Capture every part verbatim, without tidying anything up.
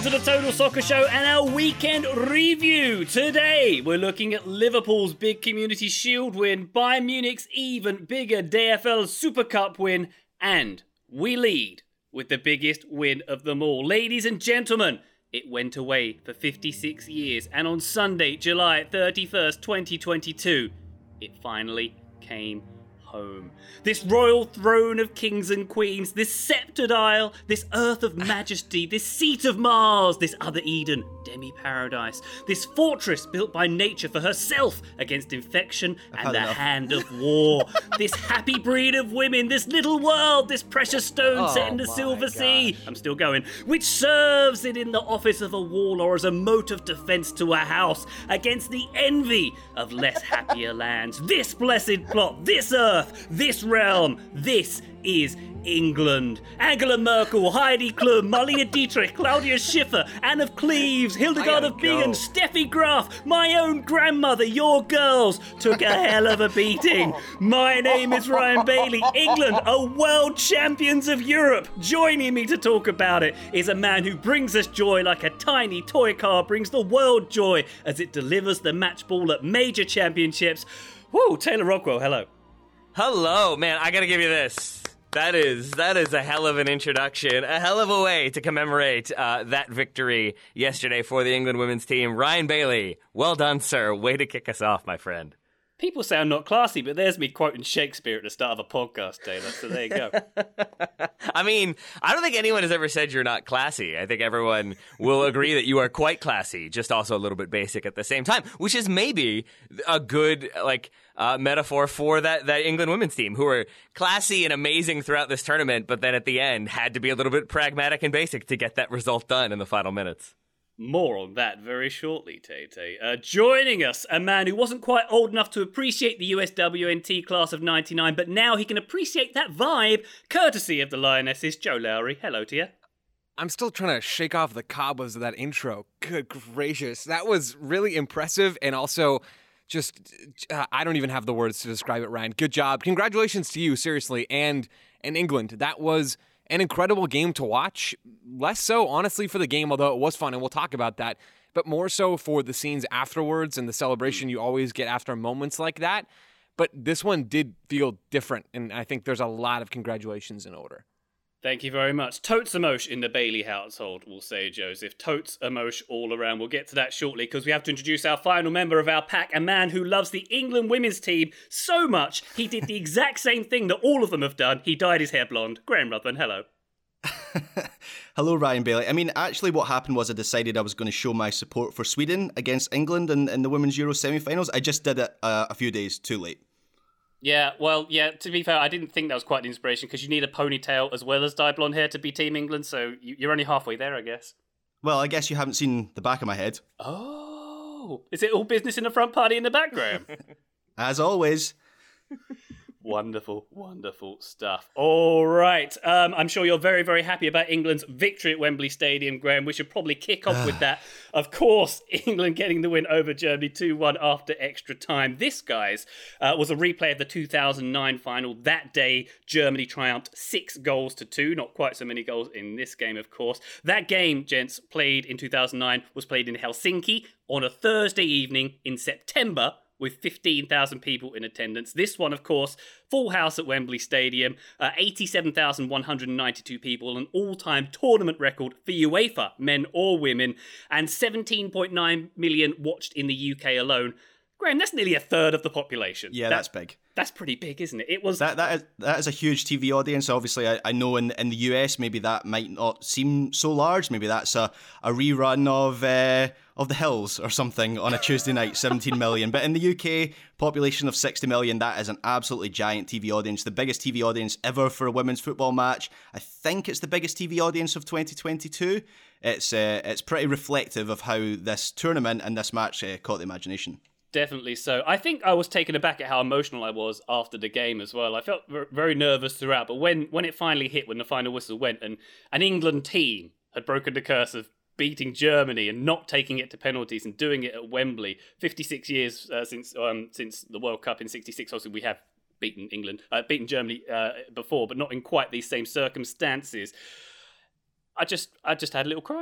to the Total Soccer Show and our weekend review. Today, we're looking at Liverpool's big Community Shield win, Bayern Munich's even bigger D F L Super Cup win, and we lead with the biggest win of them all. Ladies and gentlemen, it went away for fifty-six years, and on Sunday, July thirty-first, twenty twenty-two, it finally came home. This royal throne of kings and queens, this sceptred isle, this earth of majesty, this seat of Mars, this other Eden, demi-paradise, this fortress built by nature for herself against infection and the enough. hand of war, this happy breed of women, this little world, this precious stone oh set in the silver gosh. sea, I'm still going, which serves it in the office of a wall or as a moat of defence to a house against the envy of less happier lands. This blessed plot, this earth, this realm, this is England. Angela Merkel, Heidi Klum, Marlene Dietrich, Claudia Schiffer, Anne of Cleves, Hildegard of Bingen, Steffi Graf, my own grandmother, your girls, took a hell of a beating. My name is Ryan Bailey. England are world champions of Europe. Joining me to talk about it is a man who brings us joy like a tiny toy car brings the world joy as it delivers the match ball at major championships. Woo, Taylor Rockwell, hello. Hello, man, I gotta give you this. That is that is a hell of an introduction, a hell of a way to commemorate uh, that victory yesterday for the England women's team. Ryan Bailey, well done, sir. Way to kick us off, my friend. People sound not classy, but there's me quoting Shakespeare at the start of a podcast, Taylor, so there you go. I mean, I don't think anyone has ever said you're not classy. I think everyone will agree that you are quite classy, just also a little bit basic at the same time, which is maybe a good, like, uh, metaphor for that, that England women's team, who are classy and amazing throughout this tournament, but then at the end had to be a little bit pragmatic and basic to get that result done in the final minutes. More on that very shortly, Tay-Tay. Uh, joining us, a man who wasn't quite old enough to appreciate the U S W N T class of ninety-nine, but now he can appreciate that vibe, courtesy of the Lionesses, Joe Lowry. Hello to you. I'm still trying to shake off the cobwebs of that intro. Good gracious. That was really impressive, and also just, uh, I don't even have the words to describe it, Ryan. Good job. Congratulations to you, seriously, and, and England. That was an incredible game to watch. Less so, honestly, for the game, although it was fun, and we'll talk about that, but more so for the scenes afterwards and the celebration you always get after moments like that. But this one did feel different, and I think there's a lot of congratulations in order. Thank you very much. Totes emosh in the Bailey household, we'll say, Joseph. Totes emosh all around. We'll get to that shortly because we have to introduce our final member of our pack, a man who loves the England women's team so much he did the exact same thing that all of them have done. He dyed his hair blonde. Graham Ruthven, hello. Hello, Ryan Bailey. I mean, actually what happened was I decided I was going to show my support for Sweden against England in, in the Women's Euro semi-finals. I just did it uh, a few days too late. Yeah, well, yeah, to be fair, I didn't think that was quite an inspiration because you need a ponytail as well as dye blonde hair to be Team England, so you're only halfway there, I guess. Well, I guess you haven't seen the back of my head. Oh, is it all business in the front, party in the background? As always. Wonderful, wonderful stuff. All right. Um, I'm sure you're very, very happy about England's victory at Wembley Stadium, Graham. We should probably kick off with that. Of course, England getting the win over Germany two one after extra time. This, guys, uh, was a replay of the two thousand nine final. That day, Germany triumphed six goals to two. Not quite so many goals in this game, of course. That game, gents, played in two thousand nine, was played in Helsinki on a Thursday evening in September, with fifteen thousand people in attendance. This one, of course, full house at Wembley Stadium, uh, eighty-seven thousand one hundred ninety-two people, an all-time tournament record for UEFA, men or women, and seventeen point nine million watched in the U K alone. Graham, that's nearly a third of the population. Yeah, that, that's big. That's pretty big, isn't it? It was that that is that is a huge T V audience. Obviously, I, I know in in the U S maybe that might not seem so large. Maybe that's a, a rerun of uh, of The Hills or something on a Tuesday night, seventeen million. But in the U K, population of sixty million, that is an absolutely giant T V audience. The biggest T V audience ever for a women's football match. I think it's the biggest T V audience of twenty twenty-two. It's uh, it's pretty reflective of how this tournament and this match uh, caught the imagination. Definitely so. I think I was taken aback at how emotional I was after the game as well. I felt very nervous throughout, but when, when it finally hit, when the final whistle went, and an England team had broken the curse of beating Germany and not taking it to penalties and doing it at Wembley, fifty-six years uh, since um, since the World Cup in sixty-six, obviously we have beaten England, uh, beaten Germany uh, before, but not in quite these same circumstances. I just, I just had a little cry.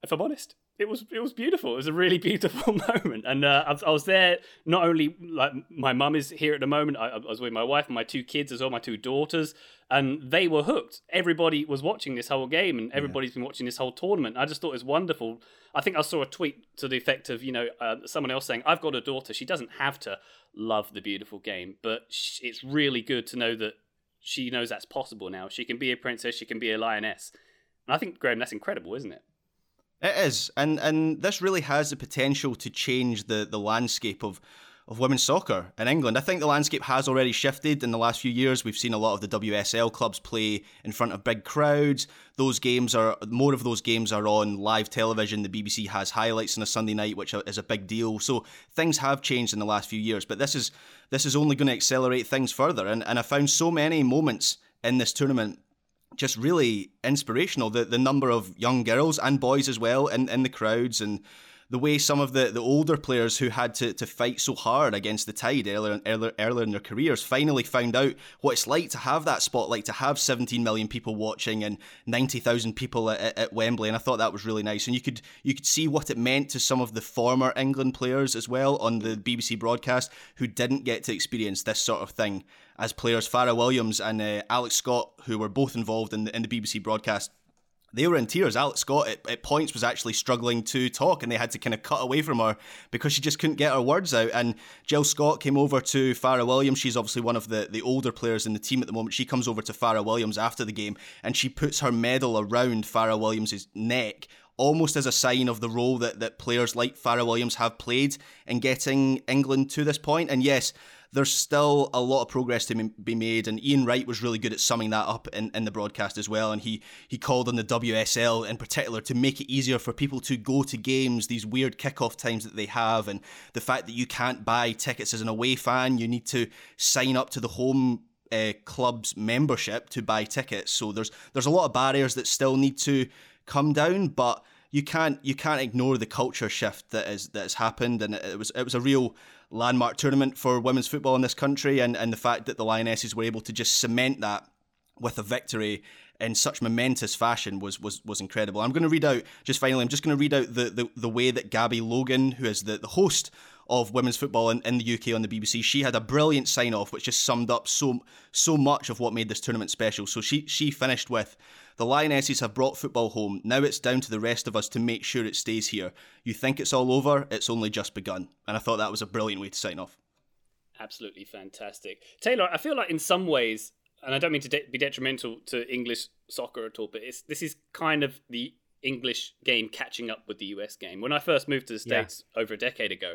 if I'm honest. It was it was beautiful. It was a really beautiful moment, and uh, I, was, I was there. Not only like my mum is here at the moment. I, I was with my wife and my two kids as well, my two daughters, and they were hooked. Everybody was watching this whole game, and everybody's yeah. been watching this whole tournament. I just thought it was wonderful. I think I saw a tweet to the effect of, you know, uh, someone else saying, "I've got a daughter. She doesn't have to love the beautiful game, but sh- it's really good to know that she knows that's possible now. She can be a princess. She can be a lioness." And I think, Graham, that's incredible, isn't it? It is, and and this really has the potential to change the, the landscape of, of women's soccer in England. I think the landscape has already shifted in the last few years. We've seen a lot of the W S L clubs play in front of big crowds. Those games are, more of those games are on live television. The B B C has highlights on a Sunday night, which is a big deal. So things have changed in the last few years, but this is this is only going to accelerate things further. And, and I found so many moments in this tournament just really inspirational. The the number of young girls and boys as well in, in the crowds, and the way some of the, the older players who had to, to fight so hard against the tide earlier, earlier earlier in their careers finally found out what it's like to have that spotlight, to have seventeen million people watching and ninety thousand people at, at Wembley. And I thought that was really nice. And you could you could see what it meant to some of the former England players as well on the B B C broadcast who didn't get to experience this sort of thing as players. Farrah Williams and uh, Alex Scott, who were both involved in the, in the B B C broadcast, they were in tears. Alex Scott at, at points was actually struggling to talk, and they had to kind of cut away from her because she just couldn't get her words out. And Jill Scott came over to Farrah Williams. She's obviously one of the, the older players in the team at the moment. She comes over to Farrah Williams after the game, and she puts her medal around Farrah Williams' neck, almost as a sign of the role that, that players like Farrah Williams have played in getting England to this point. And yes, there's still a lot of progress to be made, and Ian Wright was really good at summing that up in, in the broadcast as well, and he, he called on the W S L in particular to make it easier for people to go to games, these weird kickoff times that they have, and the fact that you can't buy tickets as an away fan. You need to sign up to the home uh, club's membership to buy tickets, so there's there's a lot of barriers that still need to come down, but you can't you can't ignore the culture shift that is that has happened, and it was it was a real landmark tournament for women's football in this country, and, and the fact that the Lionesses were able to just cement that with a victory in such momentous fashion was was was incredible. I'm going to read out, just finally, I'm just going to read out the, the, the way that Gabby Logan, who is the, the host of women's football in, in the U K on the B B C, she had a brilliant sign-off which just summed up so so much of what made this tournament special. So she she finished with, "The Lionesses have brought football home. Now it's down to the rest of us to make sure it stays here. You think it's all over? It's only just begun." And I thought that was a brilliant way to sign off. Absolutely fantastic. Taylor, I feel like in some ways, and I don't mean to de- be detrimental to English soccer at all, but it's, this is kind of the English game catching up with the U S game. When I first moved to the States yeah. over a decade ago,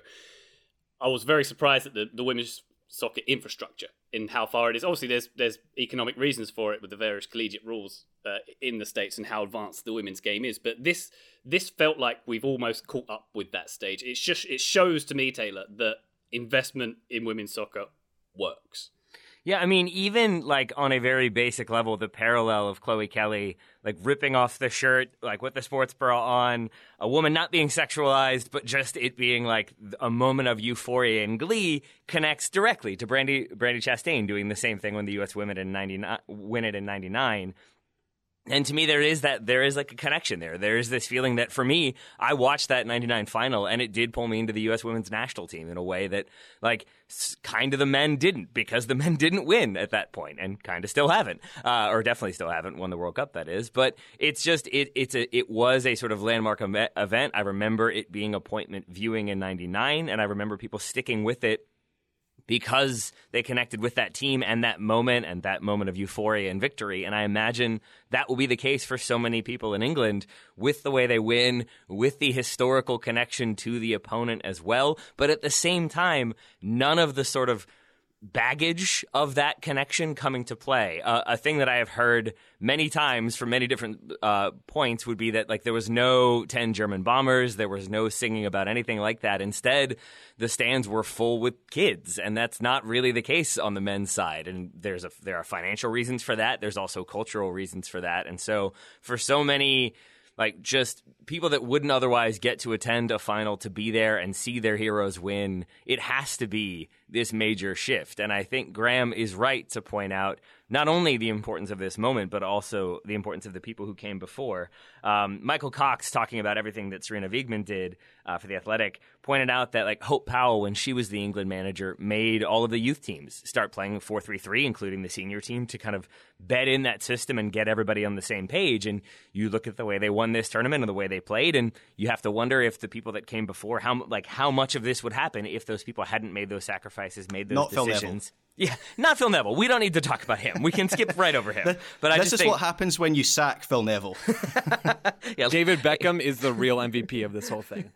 I was very surprised at the, the women's soccer infrastructure in how far it is. Obviously, there's there's economic reasons for it with the various collegiate rules uh, in the States and how advanced the women's game is. But this this felt like we've almost caught up with that stage. It's just it shows to me, Taylor, that investment in women's soccer works. Yeah, I mean, even like on a very basic level, the parallel of Chloe Kelly like ripping off the shirt, like with the sports bra on, a woman not being sexualized, but just it being like a moment of euphoria and glee, connects directly to Brandy Brandy Chastain doing the same thing when the U S women in ninety-nine win it in ninety-nine. And to me, there is that there is like a connection there. There is this feeling that for me, I watched that ninety-nine final and it did pull me into the U S women's national team in a way that like kind of the men didn't, because the men didn't win at that point and kind of still haven't, uh, or definitely still haven't won the World Cup, that is. But it's just it it's a it was a sort of landmark event. I remember it being appointment viewing in ninety-nine, and I remember people sticking with it because they connected with that team and that moment and that moment of euphoria and victory. And I imagine that will be the case for so many people in England with the way they win, with the historical connection to the opponent as well. But at the same time, none of the sort of baggage of that connection coming to play. Uh, a thing that I have heard many times from many different uh, points would be that like there was no ten German bombers, there was no singing about anything like that. Instead, the stands were full with kids, and that's not really the case on the men's side. And there's a there are financial reasons for that. There's also cultural reasons for that. And so for so many like just people that wouldn't otherwise get to attend a final to be there and see their heroes win, it has to be this major shift. And I think Graham is right to point out not only the importance of this moment, but also the importance of the people who came before. Um, Michael Cox, talking about everything that Sarina Wiegman did uh, for The Athletic, pointed out that like Hope Powell, when she was the England manager, made all of the youth teams start playing four three three, including the senior team, to kind of bed in that system and get everybody on the same page. And you look at the way they won this tournament and the way they played, and you have to wonder if the people that came before, how like how much of this would happen if those people hadn't made those sacrifices, made those Not decisions. Phil Neville. Yeah, not Phil Neville. We don't need to talk about him. We can skip right over him. But I this just is think, what happens when you sack Phil Neville. yeah, David Beckham is the real M V P of this whole thing.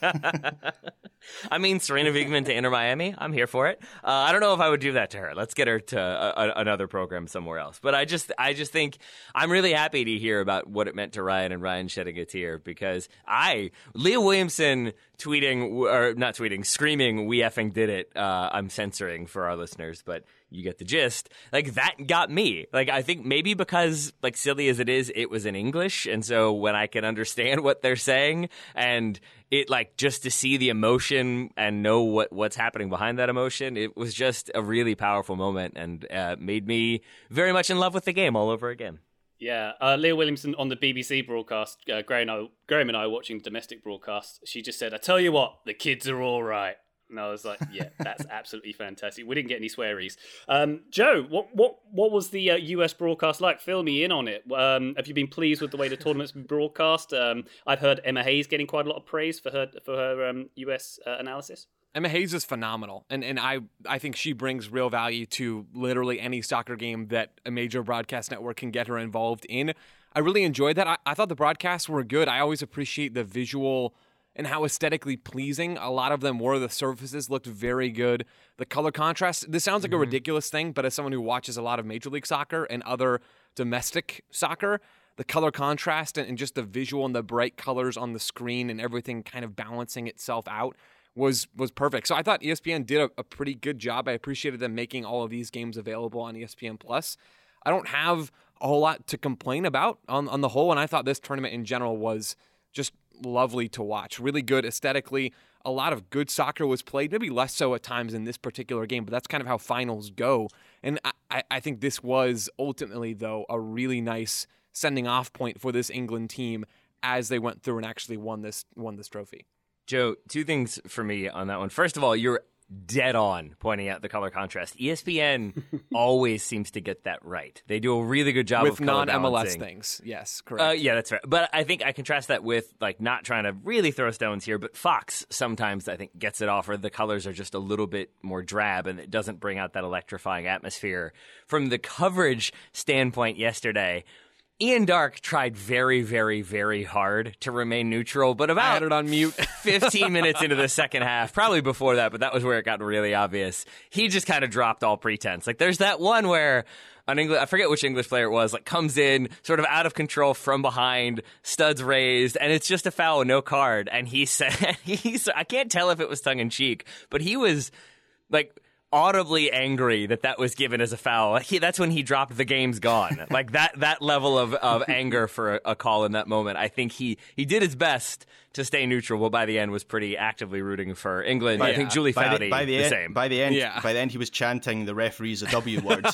I mean, Sarina Wiegman to Inter Miami, I'm here for it. Uh, I don't know if I would do that to her. Let's get her to a, a, another program somewhere else. But I just, I just think I'm really happy to hear about what it meant to Ryan and Ryan shedding a tear, because I, Leah Williamson tweeting, or not tweeting, screaming, "We effing did it." Uh, I'm censoring for our listeners, but you get the gist. Like, that got me. Like, I think maybe because, like, silly as it is, it was in English. And so when I can understand what they're saying, and it, like, just to see the emotion and know what, what's happening behind that emotion, it was just a really powerful moment, and uh, made me very much in love with the game all over again. Yeah, uh, Leah Williamson on the B B C broadcast, uh, Graham, and I, Graham and I were watching domestic broadcast. She just said, "I tell you what, the kids are all right." And I was like, yeah, that's absolutely fantastic. We didn't get any swearies. Um, Joe, what what what was the uh, U S broadcast like? Fill me in on it. Um, have you been pleased with the way the tournament's been broadcast? Um, I've heard Emma Hayes getting quite a lot of praise for her for her um, U S uh, analysis. Emma Hayes is phenomenal, and and I, I think she brings real value to literally any soccer game that a major broadcast network can get her involved in. I really enjoyed that. I, I thought the broadcasts were good. I always appreciate the visual and how aesthetically pleasing a lot of them were. The surfaces looked very good. The color contrast, this sounds like mm-hmm. a ridiculous thing, but as someone who watches a lot of Major League Soccer and other domestic soccer, the color contrast and, and just the visual and the bright colors on the screen and everything kind of balancing itself out was was perfect. So I thought E S P N did a, a pretty good job. I appreciated them making all of these games available on E S P N Plus. I don't have a whole lot to complain about on, on the whole, and I thought this tournament in general was just lovely to watch. Really good aesthetically. A lot of good soccer was played, maybe less so at times in this particular game, but that's kind of how finals go. And I, I think this was ultimately, though, a really nice sending off point for this England team as they went through and actually won this won this trophy. Joe, two things for me on that one. First of all, you're dead on pointing out the color contrast. E S P N always seems to get that right. They do a really good job with of color non-M L S balancing. things. Yes, correct. Uh, yeah, that's right. But I think I contrast that with, like, not trying to really throw stones here, but Fox sometimes, I think, gets it off, or the colors are just a little bit more drab, and it doesn't bring out that electrifying atmosphere. From the coverage standpoint yesterday, Ian Dark tried very, very, very hard to remain neutral, but about I had it on mute. fifteen minutes into the second half, probably before that, but that was where it got really obvious. He just kind of dropped all pretense. Like, there's that one where an English, I forget which English player it was, like, comes in sort of out of control from behind, studs raised, and it's just a foul, no card. And he said, he's, I can't tell if it was tongue in cheek, but he was like audibly angry that that was given as a foul. He, that's when he dropped "the game's gone." Like, that that level of, of anger for a, a call in that moment. I think he, he did his best to stay neutral, but by the end was pretty actively rooting for England. By, I think Julie by Foudy the, by the, the end, same. By the end, Yeah. by the end, he was chanting the referee's a W word.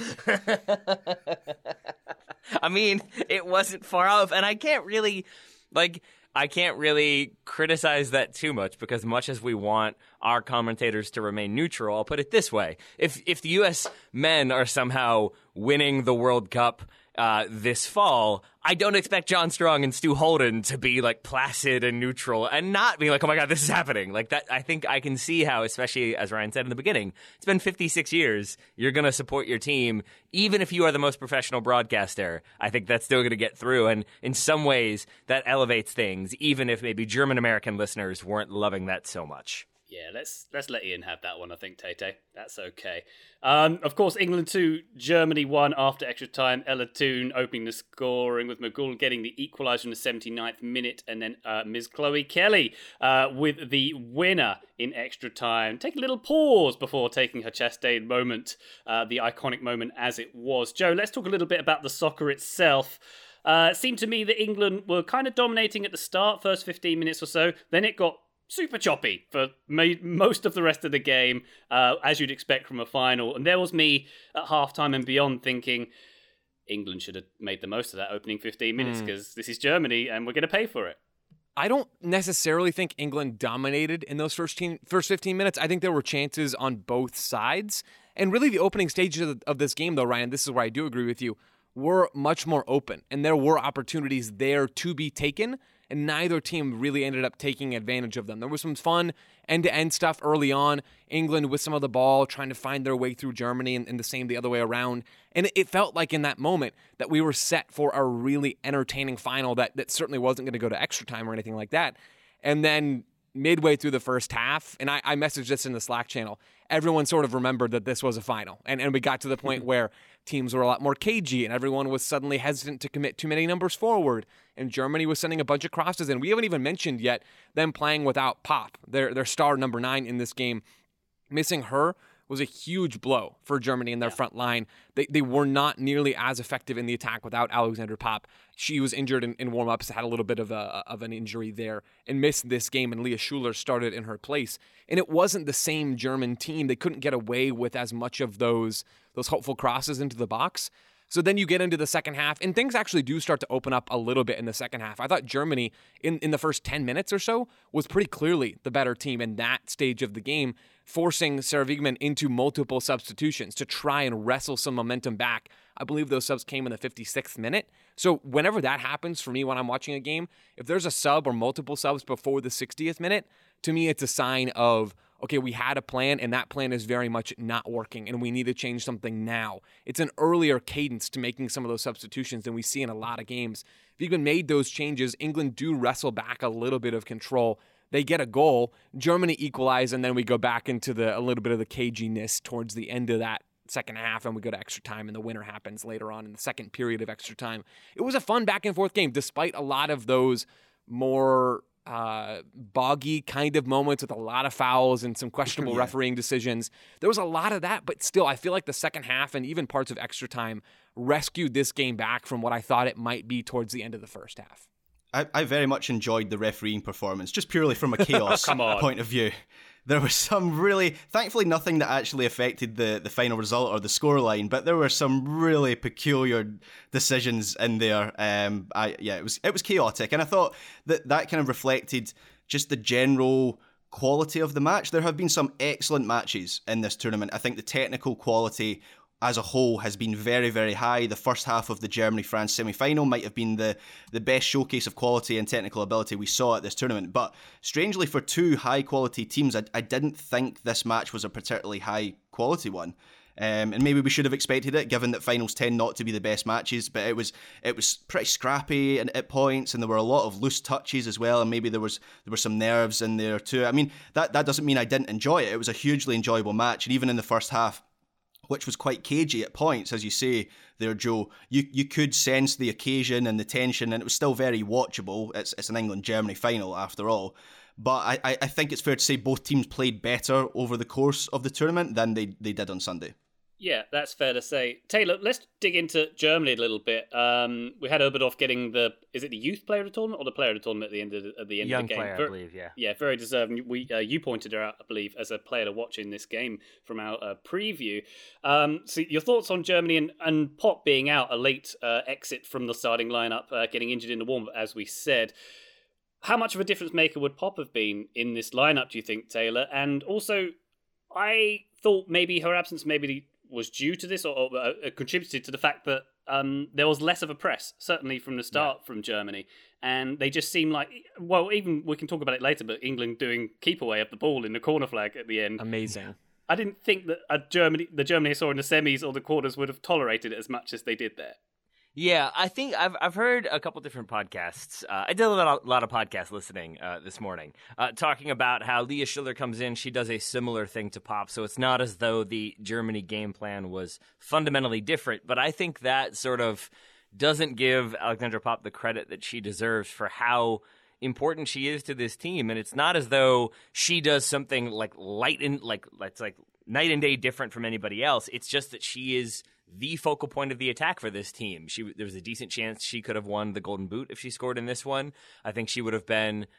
I mean, it wasn't far off, and I can't really, like, I can't really criticize that too much, because much as we want our commentators to remain neutral, I'll put it this way. If if the U S men are somehow winning the World Cup uh, this fall, I don't expect John Strong and Stu Holden to be, like, placid and neutral and not be like, "Oh my God, this is happening." Like, that, I think I can see how, especially as Ryan said in the beginning, it's been fifty-six years. You're going to support your team, even if you are the most professional broadcaster. I think that's still going to get through. And in some ways, that elevates things, even if maybe German American listeners weren't loving that so much. Yeah, let's let's let Ian have that one, I think, Tay-Tay. That's okay. Um, of course, England two, Germany one after extra time. Ella Toone opening the scoring, with McGould getting the equaliser in the seventy-ninth minute, and then uh, Miz Chloe Kelly uh, with the winner in extra time. Take a little pause before taking her Chastain moment, uh, the iconic moment as it was. Joe, let's talk a little bit about the soccer itself. Uh, it seemed to me that England were kind of dominating at the start, first fifteen minutes or so. Then it got super choppy for ma- most of the rest of the game, uh, as you'd expect from a final. And there was me at halftime and beyond thinking, England should have made the most of that opening fifteen minutes because mm. this is Germany and we're going to pay for it. I don't necessarily think England dominated in those first, team, first fifteen minutes. I think there were chances on both sides. And really the opening stages of, of this game, though, Ryan, this is where I do agree with you, were much more open. And there were opportunities there to be taken, and neither team really ended up taking advantage of them. There was some fun end-to-end stuff early on. England with some of the ball, trying to find their way through Germany, and, and the same the other way around. And it, it felt like in that moment that we were set for a really entertaining final that, that certainly wasn't going to go to extra time or anything like that. And then midway through the first half, and I, I messaged this in the Slack channel, everyone sort of remembered that this was a final. And, and we got to the point where teams were a lot more cagey, and everyone was suddenly hesitant to commit too many numbers forward. And Germany was sending a bunch of crosses in. We haven't even mentioned yet them playing without Pop, their their star number nine in this game. Missing her was a huge blow for Germany in their yeah. front line. They they were not nearly as effective in the attack without Alexandra Pop. She was injured in, in warm-ups, had a little bit of a of an injury there, and missed this game, and Leah Schuler started in her place. And it wasn't the same German team. They couldn't get away with as much of those those hopeful crosses into the box. So then you get into the second half, and things actually do start to open up a little bit in the second half. I thought Germany, in, in the first ten minutes or so, was pretty clearly the better team in that stage of the game, forcing Sarah Wiegman into multiple substitutions to try and wrestle some momentum back. I believe those subs came in the fifty-sixth minute. So whenever that happens for me when I'm watching a game, if there's a sub or multiple subs before the sixtieth minute, to me it's a sign of, okay, we had a plan, and that plan is very much not working, and we need to change something now. It's an earlier cadence to making some of those substitutions than we see in a lot of games. If Wiegman made those changes, England do wrestle back a little bit of control. They get a goal, Germany equalize, and then we go back into the a little bit of the caginess towards the end of that second half, and we go to extra time, and the winner happens later on in the second period of extra time. It was a fun back-and-forth game, despite a lot of those more uh, boggy kind of moments with a lot of fouls and some questionable yeah. refereeing decisions. There was a lot of that, but still, I feel like the second half and even parts of extra time rescued this game back from what I thought it might be towards the end of the first half. I, I very much enjoyed the refereeing performance, just purely from a chaos point of view. There was some really, thankfully nothing that actually affected the, the final result or the scoreline, but there were some really peculiar decisions in there. Um, I yeah, it was it was chaotic, and I thought that that kind of reflected just the general quality of the match. There have been some excellent matches in this tournament. I think the technical quality as a whole has been very, very high. The first half of the Germany-France semi-final might have been the, the best showcase of quality and technical ability we saw at this tournament. But strangely, for two high-quality teams, I, I didn't think this match was a particularly high-quality one. Um, and maybe we should have expected it, given that finals tend not to be the best matches. But it was it was pretty scrappy at, at points, and there were a lot of loose touches as well. And maybe there was there were some nerves in there too. I mean, that that doesn't mean I didn't enjoy it. It was a hugely enjoyable match, and even in the first half, which was quite cagey at points, as you say there, Joe, you you could sense the occasion and the tension, and it was still very watchable. It's it's an England-Germany final, after all. But I, I think it's fair to say both teams played better over the course of the tournament than they, they did on Sunday. Yeah, that's fair to say. Taylor, let's dig into Germany a little bit. Um, we had Oberdorf getting the, is it the youth player of the tournament or the player of the tournament at the end of the, at the, end Young of the game? player, Very, I believe, yeah. Yeah, very deserving. We uh, you pointed her out, I believe, as a player to watch in this game from our uh, preview. Um, so your thoughts on Germany and, and Pop being out, a late uh, exit from the starting lineup, uh, getting injured in the warm-up, as we said. How much of a difference maker would Pop have been in this lineup, do you think, Taylor? And also, I thought maybe her absence maybe was due to this or, or uh, contributed to the fact that um, there was less of a press, certainly from the start yeah. from Germany. And they just seemed like, well, even we can talk about it later, but England doing keep away of the ball in the corner flag at the end. Amazing. I didn't think that a Germany, the Germany I saw in the semis or the quarters would have tolerated it as much as they did there. Yeah, I think I've I've heard a couple different podcasts. Uh, I did a lot, a lot of podcast listening uh, this morning, uh, talking about how Leah Schiller comes in. She does a similar thing to Pop, so it's not as though the Germany game plan was fundamentally different. But I think that sort of doesn't give Alexandra Pop the credit that she deserves for how important she is to this team. And it's not as though she does something like light and like it's like night and day different from anybody else. It's just that she is the focal point of the attack for this team. She there was a decent chance she could have won the Golden Boot if she scored in this one. I think she would have been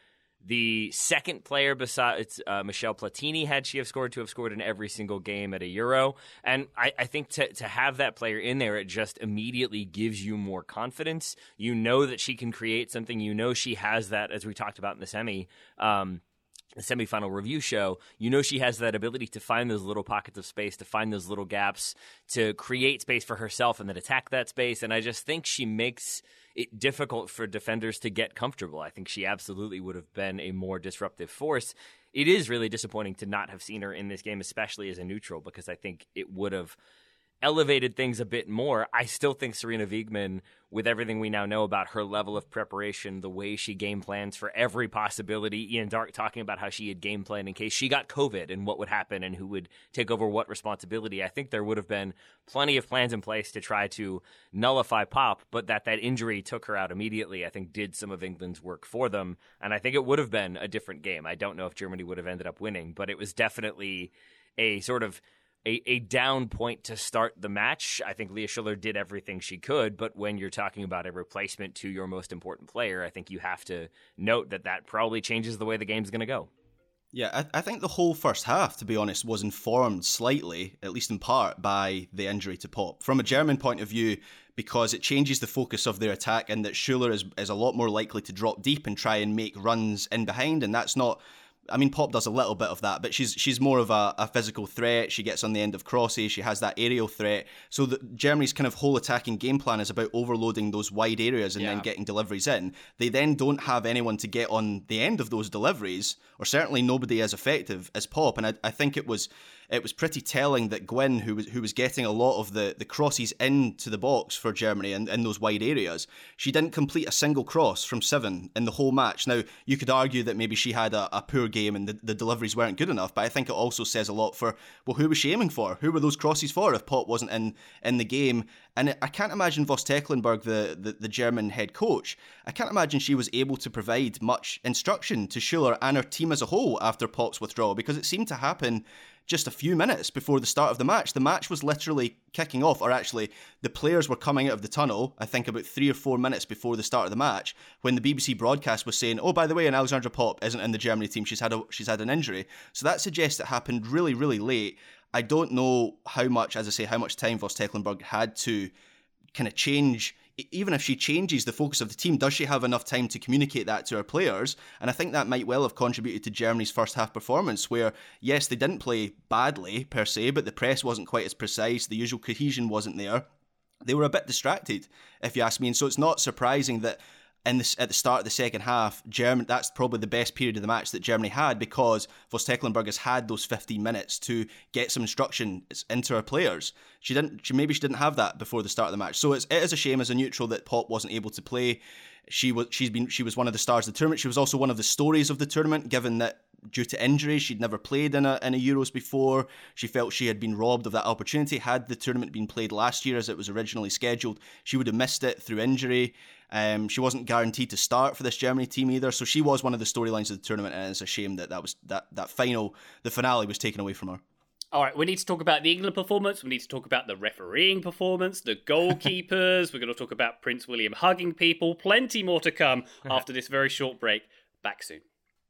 the second player besides uh, Michelle Platini, had she have scored, to have scored in every single game at a Euro. And I, I think to, to have that player in there, it just immediately gives you more confidence. You know that she can create something. You know she has that, as we talked about in the semi, um, the semifinal review show. You know she has that ability to find those little pockets of space, to find those little gaps, to create space for herself and then attack that space. And I just think she makes it difficult for defenders to get comfortable. I think she absolutely would have been a more disruptive force. It is really disappointing to not have seen her in this game, especially as a neutral, because I think it would have elevated things a bit more. I still think Sarina Wiegman, with everything we now know about her level of preparation, the way she game plans for every possibility, Ian Darke talking about how she had game planned in case she got COVID and what would happen and who would take over what responsibility. I think there would have been plenty of plans in place to try to nullify Pop, but that that injury took her out immediately, I think did some of England's work for them. And I think it would have been a different game. I don't know if Germany would have ended up winning, but it was definitely a sort of A, a down point to start the match. I think Leah Schüller did everything she could, but when you're talking about a replacement to your most important player, I think you have to note that that probably changes the way the game's going to go. Yeah, I, I think the whole first half, to be honest, was informed slightly, at least in part, by the injury to Pop. From a German point of view, because it changes the focus of their attack, and that Schüller is, is a lot more likely to drop deep and try and make runs in behind, and that's not... I mean, Pop does a little bit of that, but she's she's more of a, a physical threat. She gets on the end of crosses. She has that aerial threat. So the, Germany's kind of whole attacking game plan is about overloading those wide areas and yeah. then getting deliveries in. They then don't have anyone to get on the end of those deliveries, or certainly nobody as effective as Pop. And I, I think it was it was pretty telling that Gwyn, who was who was getting a lot of the, the crosses into the box for Germany in, in those wide areas, she didn't complete a single cross from seven in the whole match. Now, you could argue that maybe she had a, a poor game and the, the deliveries weren't good enough, but I think it also says a lot for, well, who was she aiming for? Who were those crosses for if Pop wasn't in, in the game? And I can't imagine Vos Tecklenburg, the, the, the German head coach, I can't imagine she was able to provide much instruction to Schüller and her team as a whole after Pop's withdrawal, because it seemed to happen just a few minutes before the start of the match. The match was literally kicking off, or actually the players were coming out of the tunnel, I think about three or four minutes before the start of the match, when the B B C broadcast was saying, oh, by the way, and Alexandra Pop isn't in the Germany team, she's had a, she's had an injury. So that suggests it happened really, really late. I don't know how much, as I say, how much time Vos Tecklenburg had to kind of change. Even if she changes the focus of the team, does she have enough time to communicate that to her players? And I think that might well have contributed to Germany's first half performance, where, yes, they didn't play badly per se, but the press wasn't quite as precise, the usual cohesion wasn't there. They were a bit distracted, if you ask me. And so it's not surprising that in this, at the start of the second half, German, that's probably the best period of the match that Germany had, because Vos Tecklenburg has had those fifteen minutes to get some instruction into her players. She didn't. She, maybe she didn't have that before the start of the match. So it's, it is a shame as a neutral that Pop wasn't able to play. She was. She's been. She was one of the stars of the tournament. She was also one of the stories of the tournament, given that due to injury, she'd never played in a in a Euros before. She felt she had been robbed of that opportunity. Had the tournament been played last year as it was originally scheduled, she would have missed it through injury. Um, she wasn't guaranteed to start for this Germany team either, so she was one of the storylines of the tournament, and it's a shame that that was that that final, the finale, was taken away from her. All right, we need to talk about the England performance. We need to talk about the refereeing performance, the goalkeepers. We're going to talk about Prince William hugging people. Plenty more to come after this very short break. Back soon.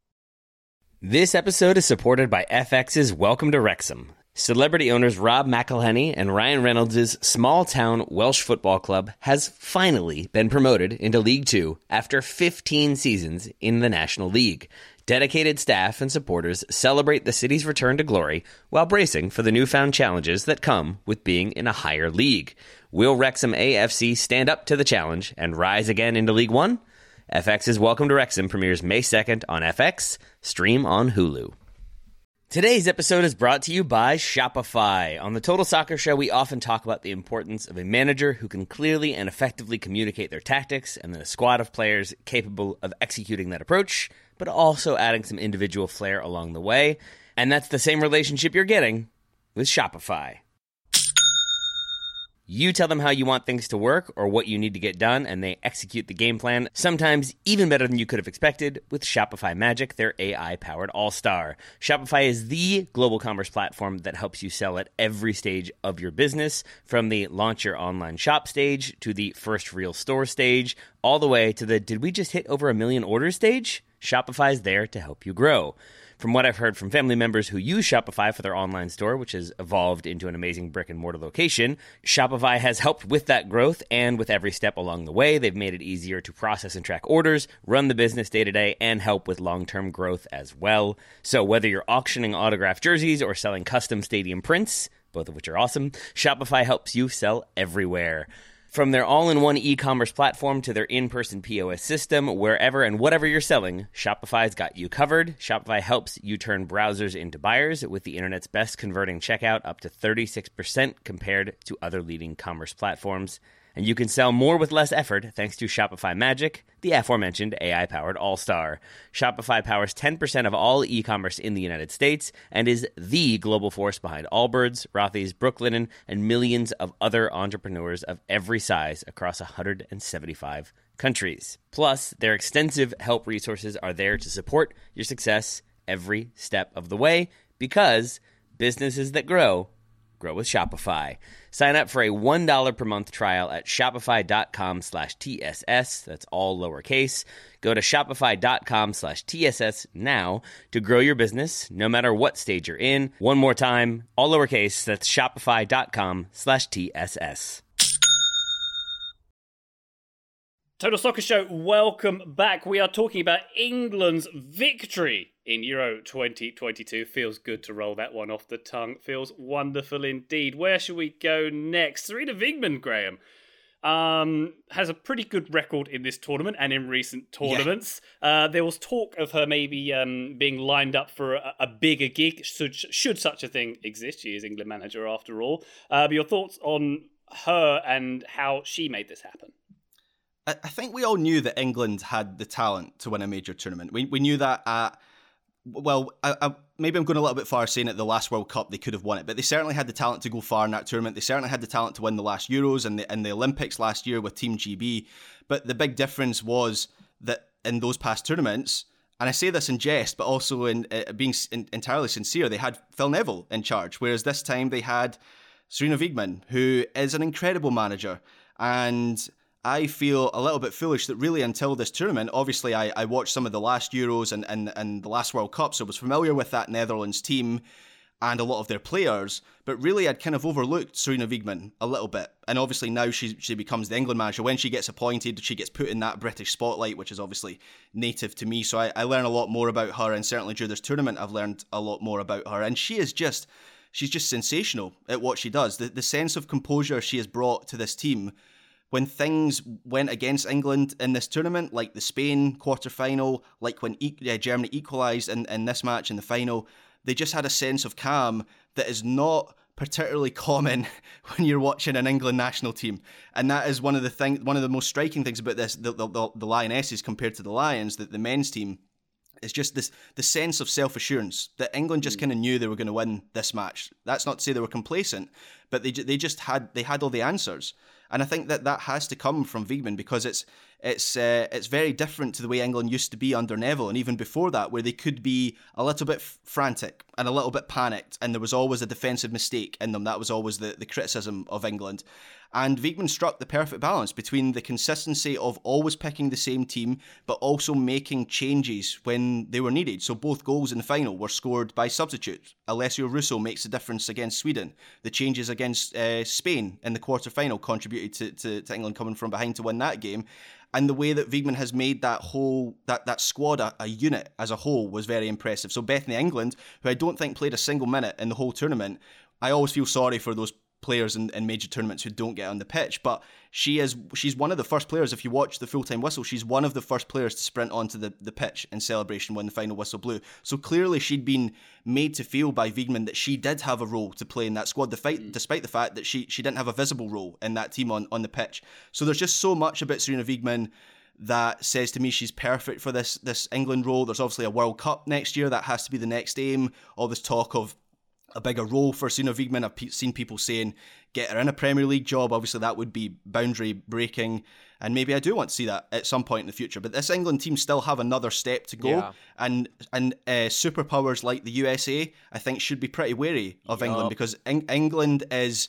This episode is supported by F X's Welcome to Wrexham. Celebrity owners Rob McElhenney and Ryan Reynolds' small-town Welsh football club has finally been promoted into League Two after fifteen seasons in the National League. Dedicated staff and supporters celebrate the city's return to glory while bracing for the newfound challenges that come with being in a higher league. Will Wrexham A F C stand up to the challenge and rise again into League One? F X's Welcome to Wrexham premieres May second on F X, stream on Hulu. Today's episode is brought to you by Shopify. On the Total Soccer Show, we often talk about the importance of a manager who can clearly and effectively communicate their tactics, and then a squad of players capable of executing that approach, but also adding some individual flair along the way. And that's the same relationship you're getting with Shopify. You tell them how you want things to work or what you need to get done, and they execute the game plan, sometimes even better than you could have expected, with Shopify Magic, their A I-powered all-star. Shopify is the global commerce platform that helps you sell at every stage of your business, from the launch your online shop stage to the first real store stage, all the way to the did we just hit over a million orders stage? Shopify's there to help you grow. From what I've heard from family members who use Shopify for their online store, which has evolved into an amazing brick-and-mortar location, Shopify has helped with that growth, and with every step along the way, they've made it easier to process and track orders, run the business day-to-day, and help with long-term growth as well. So whether you're auctioning autographed jerseys or selling custom stadium prints, both of which are awesome, Shopify helps you sell everywhere. From their all-in-one e-commerce platform to their in-person P O S system, wherever and whatever you're selling, Shopify's got you covered. Shopify helps you turn browsers into buyers with the internet's best converting checkout, up to thirty-six percent compared to other leading commerce platforms. And you can sell more with less effort thanks to Shopify Magic, the aforementioned A I-powered all-star. Shopify powers ten percent of all e-commerce in the United States and is the global force behind Allbirds, Rothy's, Brooklinen, and millions of other entrepreneurs of every size across one hundred seventy-five countries. Plus, their extensive help resources are there to support your success every step of the way, because businesses that grow, grow with Shopify. Sign up for a one dollar per month trial at shopify.com slash TSS. That's all lowercase. Go to shopify.com slash TSS now to grow your business, no matter what stage you're in. One more time, all lowercase. That's shopify.com slash TSS. Total Soccer Show, welcome back. We are talking about England's victory in Euro twenty twenty-two. Feels good to roll that one off the tongue. Feels wonderful indeed. Where should we go next? Sarina Wiegman, Graham, um, has a pretty good record in this tournament and in recent tournaments. Yeah. Uh, there was talk of her maybe um, being lined up for a, a bigger gig, should, should such a thing exist. She is England manager after all. Uh, but your thoughts on her and how she made this happen? I think we all knew that England had the talent to win a major tournament. We we knew that at, well, I, I, maybe I'm going a little bit far saying at the last World Cup they could have won it, but they certainly had the talent to go far in that tournament. They certainly had the talent to win the last Euros and the, and the Olympics last year with Team G B. But the big difference was that in those past tournaments, and I say this in jest, but also in uh, being in, entirely sincere, they had Phil Neville in charge, whereas this time they had Sarina Wiegman, who is an incredible manager. And I feel a little bit foolish that really until this tournament, obviously I, I watched some of the last Euros and, and, and the last World Cup, so I was familiar with that Netherlands team and a lot of their players, but really I'd kind of overlooked Sarina Wiegman a little bit. And obviously now she she becomes the England manager. When she gets appointed, she gets put in that British spotlight, which is obviously native to me. So I, I learn a lot more about her, and certainly during this tournament I've learned a lot more about her. And she is just, she's just sensational at what she does. The, the sense of composure she has brought to this team when things went against England in this tournament, like the Spain quarter-final, like when e- uh, Germany equalised in, in this match in the final, they just had a sense of calm that is not particularly common when you're watching an England national team. And that is one of the thing, one of the most striking things about this, the, the, the Lionesses compared to the Lions, that the men's team, is just this the sense of self-assurance that England just mm. kind of knew they were going to win this match. That's not to say they were complacent, but they they just had they had all the answers. And I think that that has to come from Wiegman, because it's it's uh, it's very different to the way England used to be under Neville, and even before that, where they could be a little bit f- frantic and a little bit panicked, and there was always a defensive mistake in them. That was always the, the criticism of England. And Wiegman struck the perfect balance between the consistency of always picking the same team, but also making changes when they were needed. So both goals in the final were scored by substitutes. Alessio Russo makes a difference against Sweden. The changes against uh, Spain in the quarter-final contributed to, to, to England coming from behind to win that game. And the way that Wiegman has made that whole that, that squad a, a unit as a whole was very impressive. So Bethany England, who I don't think played a single minute in the whole tournament, I always feel sorry for those players in, in major tournaments who don't get on the pitch, but she is she's one of the first players. If you watch the full-time whistle, she's one of the first players to sprint onto the, the pitch in celebration when the final whistle blew. So clearly she'd been made to feel by Wiegman that she did have a role to play in that squad, the fight, mm. despite the fact that she she didn't have a visible role in that team on, on the pitch. So there's just so much about Sarina Wiegman that says to me she's perfect for this this England role. There's obviously a World Cup next year. That has to be the next aim. All this talk of a bigger role for Sarina Wiegman. I've pe- seen people saying, get her in a Premier League job. Obviously, that would be boundary breaking. And maybe I do want to see that at some point in the future. But this England team still have another step to go. Yeah. And and uh, superpowers like the U S A, I think, should be pretty wary of yep. England, because en- England is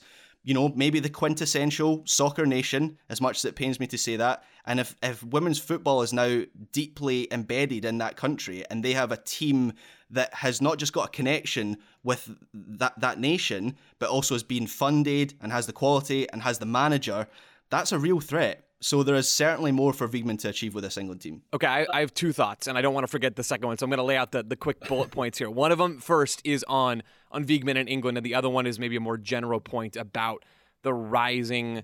you know, maybe the quintessential soccer nation, as much as it pains me to say that. And if, if women's football is now deeply embedded in that country and they have a team that has not just got a connection with that, that nation, but also is being funded and has the quality and has the manager, that's a real threat. So there is certainly more for Wiegman to achieve with this England team. Okay, I, I have two thoughts, and I don't want to forget the second one, so I'm going to lay out the, the quick bullet points here. One of them first is on, on Wiegman and England, and the other one is maybe a more general point about the rising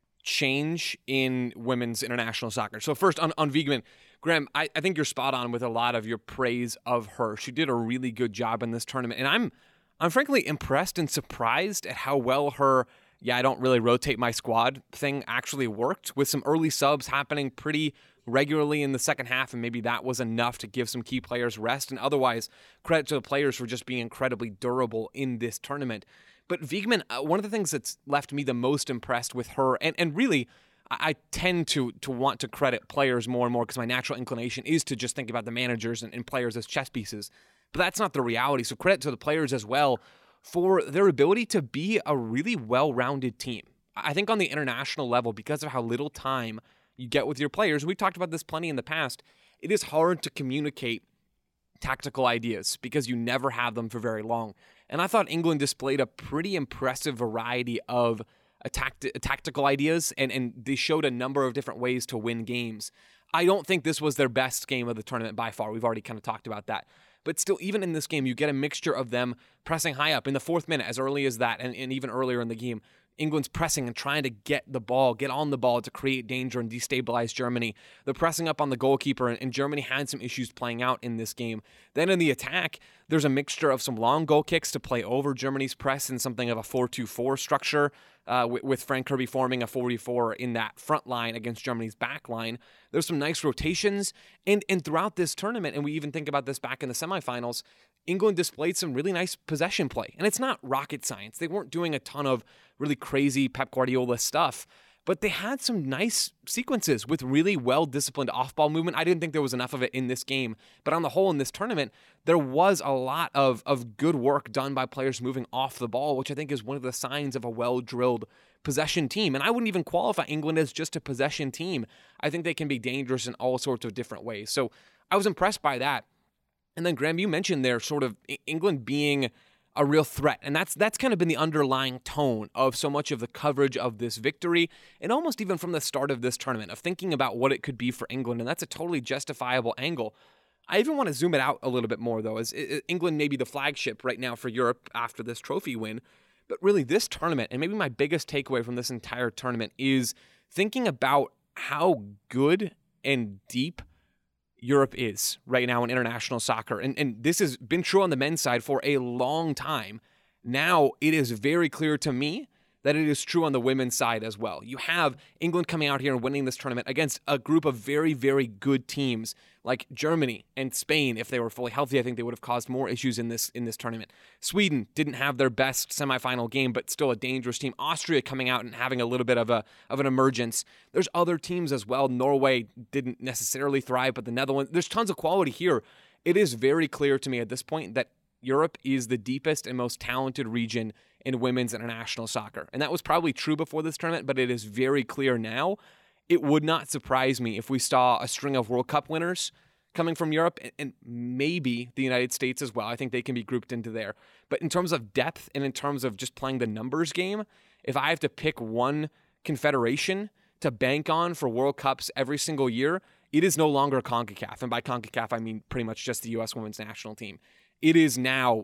change in women's international soccer. So first, on, on Wiegman, Graham, I, I think you're spot on with a lot of your praise of her. She did a really good job in this tournament, and I'm I'm frankly impressed and surprised at how well her yeah, I don't really rotate my squad thing actually worked, with some early subs happening pretty regularly in the second half, and maybe that was enough to give some key players rest. And otherwise, credit to the players for just being incredibly durable in this tournament. But Wiegman, uh, one of the things that's left me the most impressed with her, and, and really, I, I tend to to want to credit players more and more because my natural inclination is to just think about the managers and, and players as chess pieces. But that's not the reality. So credit to the players as well for their ability to be a really well-rounded team. I think on the international level, because of how little time you get with your players, we've talked about this plenty in the past, it is hard to communicate tactical ideas because you never have them for very long. And I thought England displayed a pretty impressive variety of a tact- tactical ideas, and, and they showed a number of different ways to win games. I don't think this was their best game of the tournament by far. We've already kind of talked about that. But still, even in this game, you get a mixture of them pressing high up in the fourth minute, as early as that, and, and even earlier in the game. England's pressing and trying to get the ball, get on the ball to create danger and destabilize Germany. They're pressing up on the goalkeeper, and, and Germany had some issues playing out in this game. Then in the attack, there's a mixture of some long goal kicks to play over Germany's press in something of a four two four structure, uh, with, with Frank Kirby forming a forty-four in that front line against Germany's back line. There's some nice rotations, and, and throughout this tournament, and we even think about this back in the semifinals, England displayed some really nice possession play. And it's not rocket science. They weren't doing a ton of really crazy Pep Guardiola stuff, but they had some nice sequences with really well-disciplined off-ball movement. I didn't think there was enough of it in this game, but on the whole in this tournament, there was a lot of, of good work done by players moving off the ball, which I think is one of the signs of a well-drilled possession team. And I wouldn't even qualify England as just a possession team. I think they can be dangerous in all sorts of different ways. So I was impressed by that. And then, Graham, you mentioned there sort of England being a real threat. And that's that's kind of been the underlying tone of so much of the coverage of this victory, and almost even from the start of this tournament, of thinking about what it could be for England. And that's a totally justifiable angle. I even want to zoom it out a little bit more, though, as England may be the flagship right now for Europe after this trophy win. But really, this tournament, and maybe my biggest takeaway from this entire tournament, is thinking about how good and deep Europe is right now in international soccer. And, and this has been true on the men's side for a long time. Now it is very clear to me that it is true on the women's side as well. You have England coming out here and winning this tournament against a group of very, very good teams like Germany and Spain. If they were fully healthy, I think they would have caused more issues in this in this tournament. Sweden didn't have their best semifinal game, but still a dangerous team. Austria coming out and having a little bit of a of an emergence. There's other teams as well. Norway didn't necessarily thrive, but the Netherlands. There's tons of quality here. It is very clear to me at this point that Europe is the deepest and most talented region in women's international soccer. And that was probably true before this tournament, but it is very clear now. It would not surprise me if we saw a string of World Cup winners coming from Europe, and maybe the United States as well. I think they can be grouped into there. But in terms of depth and in terms of just playing the numbers game, if I have to pick one confederation to bank on for World Cups every single year, it is no longer CONCACAF. And by CONCACAF, I mean pretty much just the U S women's national team. It is now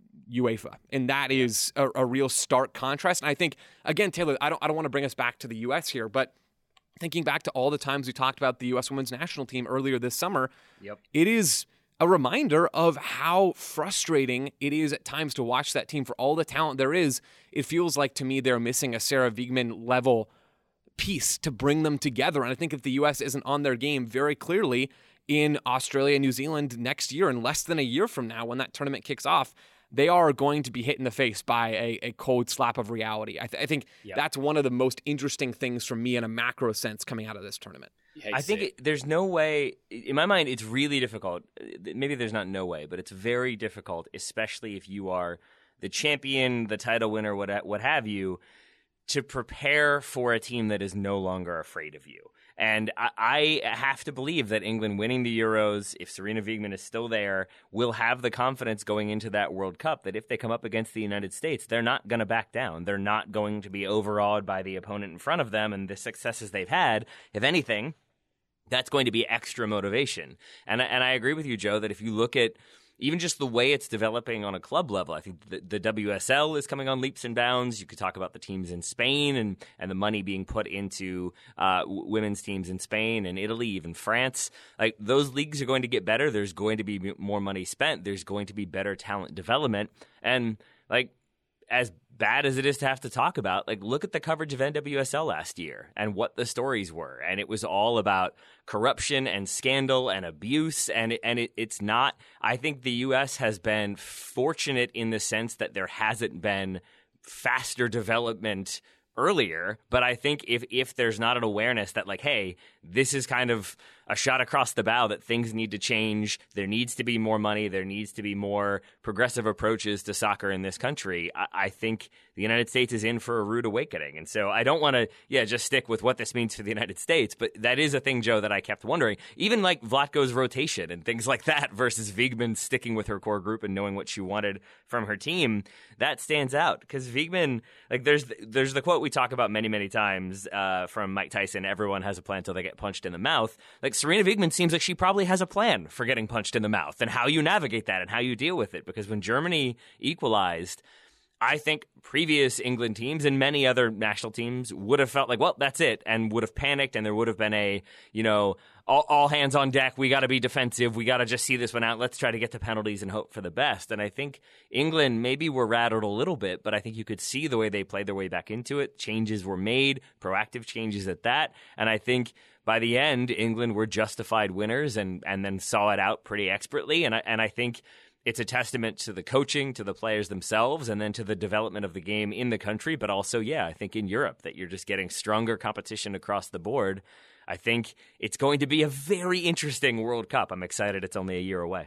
UEFA, and that is a, a real stark contrast. And I think, again, Taylor, I don't I don't want to bring us back to the U S here, but thinking back to all the times we talked about the U S women's national team earlier this summer, yep. It is a reminder of how frustrating it is at times to watch that team. For all the talent there is, it feels like to me they're missing a Sarah Wiegman level piece to bring them together. And I think if the U S isn't on their game very clearly in Australia and New Zealand next year, in less than a year from now when that tournament kicks off, they are going to be hit in the face by a, a cold slap of reality. I, th- I think yep. that's one of the most interesting things for me in a macro sense coming out of this tournament. I think it, there's no way, in my mind, it's really difficult. Maybe there's not no way, but it's very difficult, especially if you are the champion, the title winner, what what have you, to prepare for a team that is no longer afraid of you. And I, I have to believe that England winning the Euros, if Sarina Wiegman is still there, will have the confidence going into that World Cup that if they come up against the United States, they're not going to back down. They're not going to be overawed by the opponent in front of them and the successes they've had. If anything, that's going to be extra motivation. And, and I agree with you, Joe, that if you look at even just the way it's developing on a club level, I think the, the W S L is coming on leaps and bounds. You could talk about the teams in Spain and, and the money being put into uh, w- women's teams in Spain and Italy, even France. Like, those leagues are going to get better. There's going to be more money spent. There's going to be better talent development. And, like, as bad as it is to have to talk about, like, look at the coverage of N W S L last year and what the stories were. And it was all about corruption and scandal and abuse. And it, and it, it's not, I think the U S has been fortunate in the sense that there hasn't been faster development earlier. But I think if, if there's not an awareness that, like, hey, this is kind of a shot across the bow, that things need to change, there needs to be more money, there needs to be more progressive approaches to soccer in this country, I, I think the United States is in for a rude awakening. And so I don't want to, yeah, just stick with what this means for the United States, but that is a thing, Joe, that I kept wondering. Even like Vlatko's rotation and things like that versus Wiegman sticking with her core group and knowing what she wanted from her team, that stands out. Because Wiegman, like, there's there's the quote we talk about many, many times uh, from Mike Tyson, everyone has a plan until they get punched in the mouth. Like, Sarina Wiegman seems like she probably has a plan for getting punched in the mouth and how you navigate that and how you deal with it. Because when Germany equalized, I think previous England teams and many other national teams would have felt like, well, that's it, and would have panicked, and there would have been a, you know, all, all hands on deck. We got to be defensive. We got to just see this one out. Let's try to get to penalties and hope for the best. And I think England maybe were rattled a little bit, but I think you could see the way they played their way back into it. Changes were made, proactive changes at that. And I think by the end, England were justified winners and, and then saw it out pretty expertly. And I, and I think it's a testament to the coaching, to the players themselves, and then to the development of the game in the country. But also, yeah, I think in Europe that you're just getting stronger competition across the board. I think it's going to be a very interesting World Cup. I'm excited it's only a year away.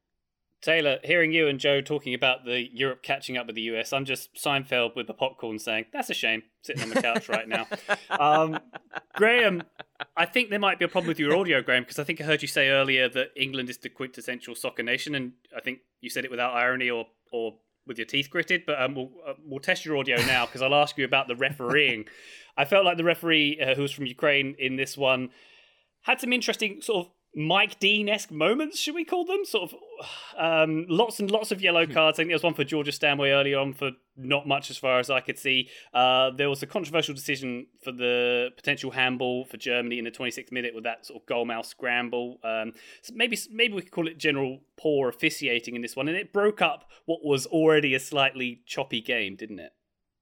Taylor, hearing you and Joe talking about the Europe catching up with the U S, I'm just Seinfeld with the popcorn saying, that's a shame, sitting on the couch right now. Um, Graham, I think there might be a problem with your audio, Graham, because I think I heard you say earlier that England is the quintessential soccer nation, and I think you said it without irony or, or with your teeth gritted, but um, we'll, uh, we'll test your audio now because I'll ask you about the refereeing. I felt like the referee, uh, who was from Ukraine in this one, had some interesting sort of Mike Dean-esque moments, should we call them? Sort of um, lots and lots of yellow cards. I think there was one for Georgia Stanway early on for not much as far as I could see. Uh, there was a controversial decision for the potential handball for Germany in the twenty-sixth minute with that sort of goalmouth scramble. Um, so maybe maybe we could call it general poor officiating in this one. And it broke up what was already a slightly choppy game, didn't it?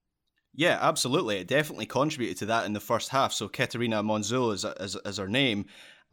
Yeah, absolutely. It definitely contributed to that in the first half. So Katerina Monzó is, is, is her name.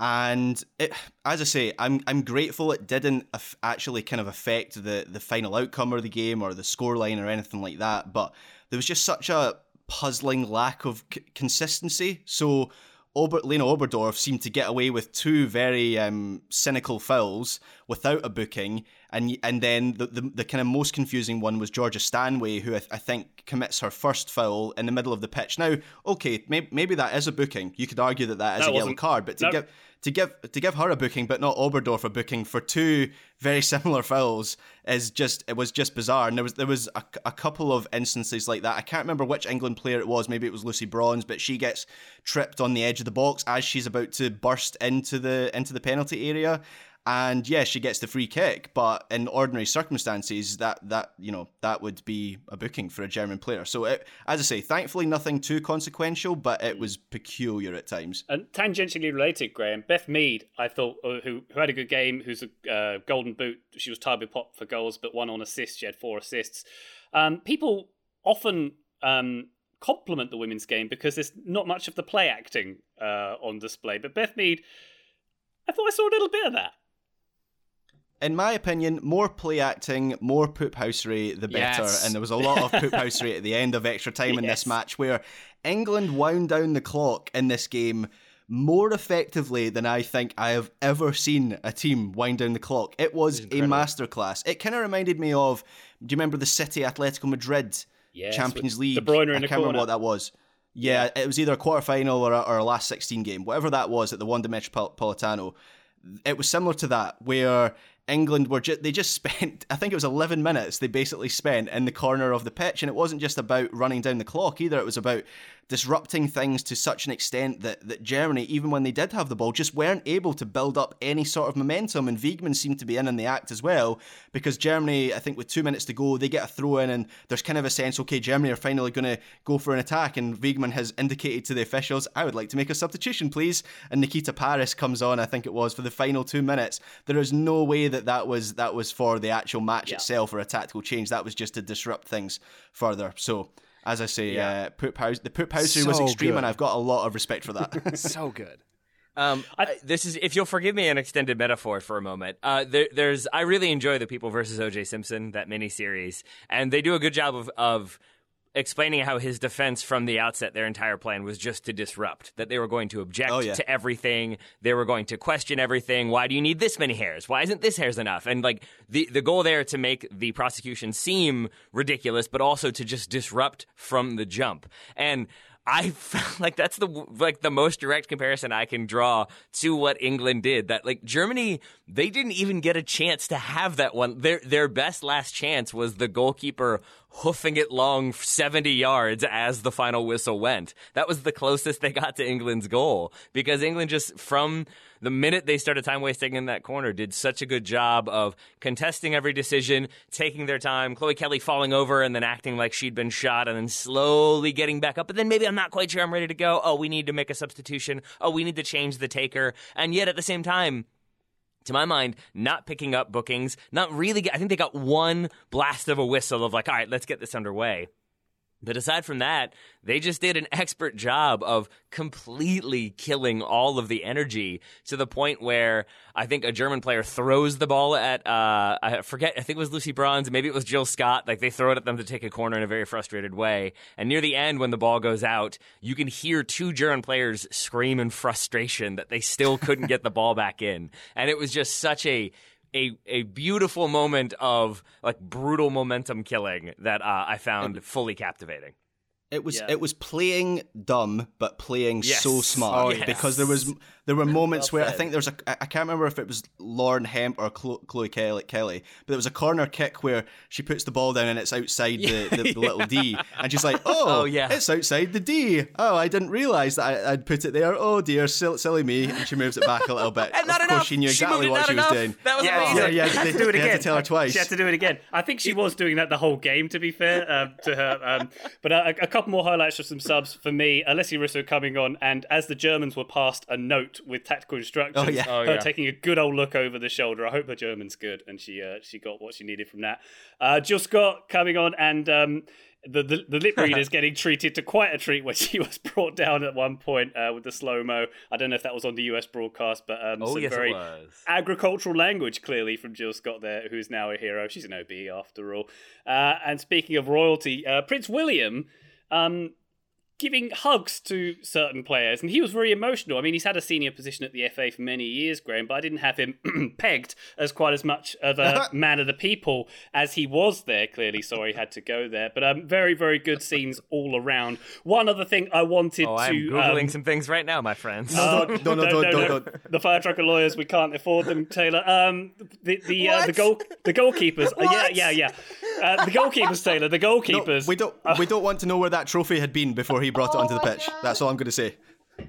And it, as I say, I'm I'm grateful it didn't af- actually kind of affect the, the final outcome of the game or the scoreline or anything like that. But there was just such a puzzling lack of c- consistency. So Ober- Lena Oberdorf seemed to get away with two very um, cynical fouls without a booking. And and then the, the, the kind of most confusing one was Georgia Stanway, who I, th- I think commits her first foul in the middle of the pitch. Now, okay, may- maybe that is a booking. You could argue that that is that a yellow card, but to nope. give... To give to give her a booking, but not Oberdorf a booking for two very similar fouls is just it was just bizarre. And there was there was a, a couple of instances like that. I can't remember which England player it was. Maybe it was Lucy Bronze, but she gets tripped on the edge of the box as she's about to burst into the into the penalty area. And yeah, she gets the free kick, but in ordinary circumstances, that that you know that would be a booking for a German player. So, it, as I say, thankfully nothing too consequential, but it was peculiar at times. And tangentially related, Graham, Beth Mead, I thought, who who had a good game, who's a uh, Golden Boot. She was tied with Pop for goals, but one on assists. She had four assists. Um, people often um, compliment the women's game because there's not much of the play acting uh, on display. But Beth Mead, I thought I saw a little bit of that. In my opinion, more play acting, more poop housery, the better. Yes. And there was a lot of poop housery at the end of extra time in Yes. this match where England wound down the clock in this game more effectively than I think I have ever seen a team wind down the clock. It was a masterclass. It kind of reminded me of, do you remember the City Atletico Madrid Yes, Champions with League. De Bruyne in I the can't remember corner. what that was. Yeah, it was either a quarterfinal or a, or a last sixteen game, whatever that was at the Wanda Metropolitano. It was similar to that, where England were ju- they just spent, I think it was eleven minutes they basically spent in the corner of the pitch, and it wasn't just about running down the clock either. It was about disrupting things to such an extent that, that Germany, even when they did have the ball, just weren't able to build up any sort of momentum, and Wiegmann seemed to be in in the act as well, because Germany, I think with two minutes to go, they get a throw in, and there's kind of a sense, okay, Germany are finally going to go for an attack, and Wiegmann has indicated to the officials, I would like to make a substitution, please, and Nikita Paris comes on, I think it was, for the final two minutes. There is no way that that was, that was for the actual match yeah. itself or a tactical change. That was just to disrupt things further. So, as I say, Yeah. uh, Poop House, the Poop Housery was So extreme, good. and I've got a lot of respect for that. So good. Um, I, this is, if you'll forgive me an extended metaphor for a moment. Uh, there, there's, I really enjoy the People versus O J Simpson, that miniseries, and they do a good job of, of explaining how his defense from the outset, their entire plan was just to disrupt, that they were going to object Oh, yeah. to everything. They were going to question everything. Why do you need this many hairs? Why isn't this hairs enough? And like the, the goal there to make the prosecution seem ridiculous, but also to just disrupt from the jump. And I felt like that's the like the most direct comparison I can draw to what England did. That like Germany, they didn't even get a chance to have that one. Their their best last chance was the goalkeeper hoofing it long seventy yards as the final whistle went. That was the closest they got to England's goal, because England just from the minute they started time wasting in that corner did such a good job of contesting every decision, taking their time, Chloe Kelly falling over and then acting like she'd been shot and then slowly getting back up. But then maybe I'm not quite sure I'm ready to go. Oh, we need to make a substitution. Oh, we need to change the taker. And yet at the same time, to my mind, not picking up bookings, not really get, I think they got one blast of a whistle of like, all right, let's get this underway. But aside from that, they just did an expert job of completely killing all of the energy to the point where I think a German player throws the ball at, uh, I forget, I think it was Lucy Bronze, maybe it was Jill Scott. Like they throw it at them to take a corner in a very frustrated way. And near the end, when the ball goes out, you can hear two German players scream in frustration that they still couldn't get the ball back in. And it was just such a A, a beautiful moment of like brutal momentum killing that uh, I found fully captivating. It was Yeah. it was playing dumb, but playing Yes. so smart. Oh, yes. Because there was there were moments Well where I said. think there's a I can't remember if it was Lauren Hemp or Chlo- Chloe Kelly, Kelly, but there was a corner kick where she puts the ball down and it's outside the, the, the little D, and she's like, "Oh, Oh, yeah. it's outside the D. Oh, I didn't realize that I, I'd put it there. Oh dear, silly, silly me." And she moves it back a little bit. And not of course, enough. she knew She exactly moved it what not she was enough. doing. That was Yeah, amazing. Yeah, yeah, She had they, to do it they again. had to tell her twice. She had to do it again. I think she was doing that the whole game, to be fair, um, to her. Um, but uh, a, a couple more highlights for some subs for me. Alessia Russo coming on, and as the Germans were passed a note with tactical instructions, Oh, yeah. Oh, her yeah. taking a good old look over the shoulder. I hope her German's good, and she uh, she got what she needed from that. Uh, Jill Scott coming on, and um, the, the the lip reader's getting treated to quite a treat when she was brought down at one point uh, with the slow mo. I don't know if that was on the U S broadcast, but um, Oh, some yes, very it was. agricultural language clearly from Jill Scott there, who's now a hero. She's an O B after all. Uh, and speaking of royalty, uh, Prince William. Um, giving hugs to certain players, and he was very emotional. I mean, he's had a senior position at the F A for many years, Graham, but I didn't have him pegged as quite as much of a man of the people as he was there. Clearly, sorry, had to go there, but um, very, very good scenes all around. One other thing I wanted Oh, to I'm Googling um, some things right now, my friends. uh, No, no, no, no, no. The fire trucker lawyers, we can't afford them, Taylor. Um, the the uh, the What? goal the goalkeepers. Uh, yeah, yeah, yeah. Uh, the goalkeepers, Taylor. The No, goalkeepers. we don't we don't want to know where that trophy had been before he brought it onto the pitch. That's all I'm going to say.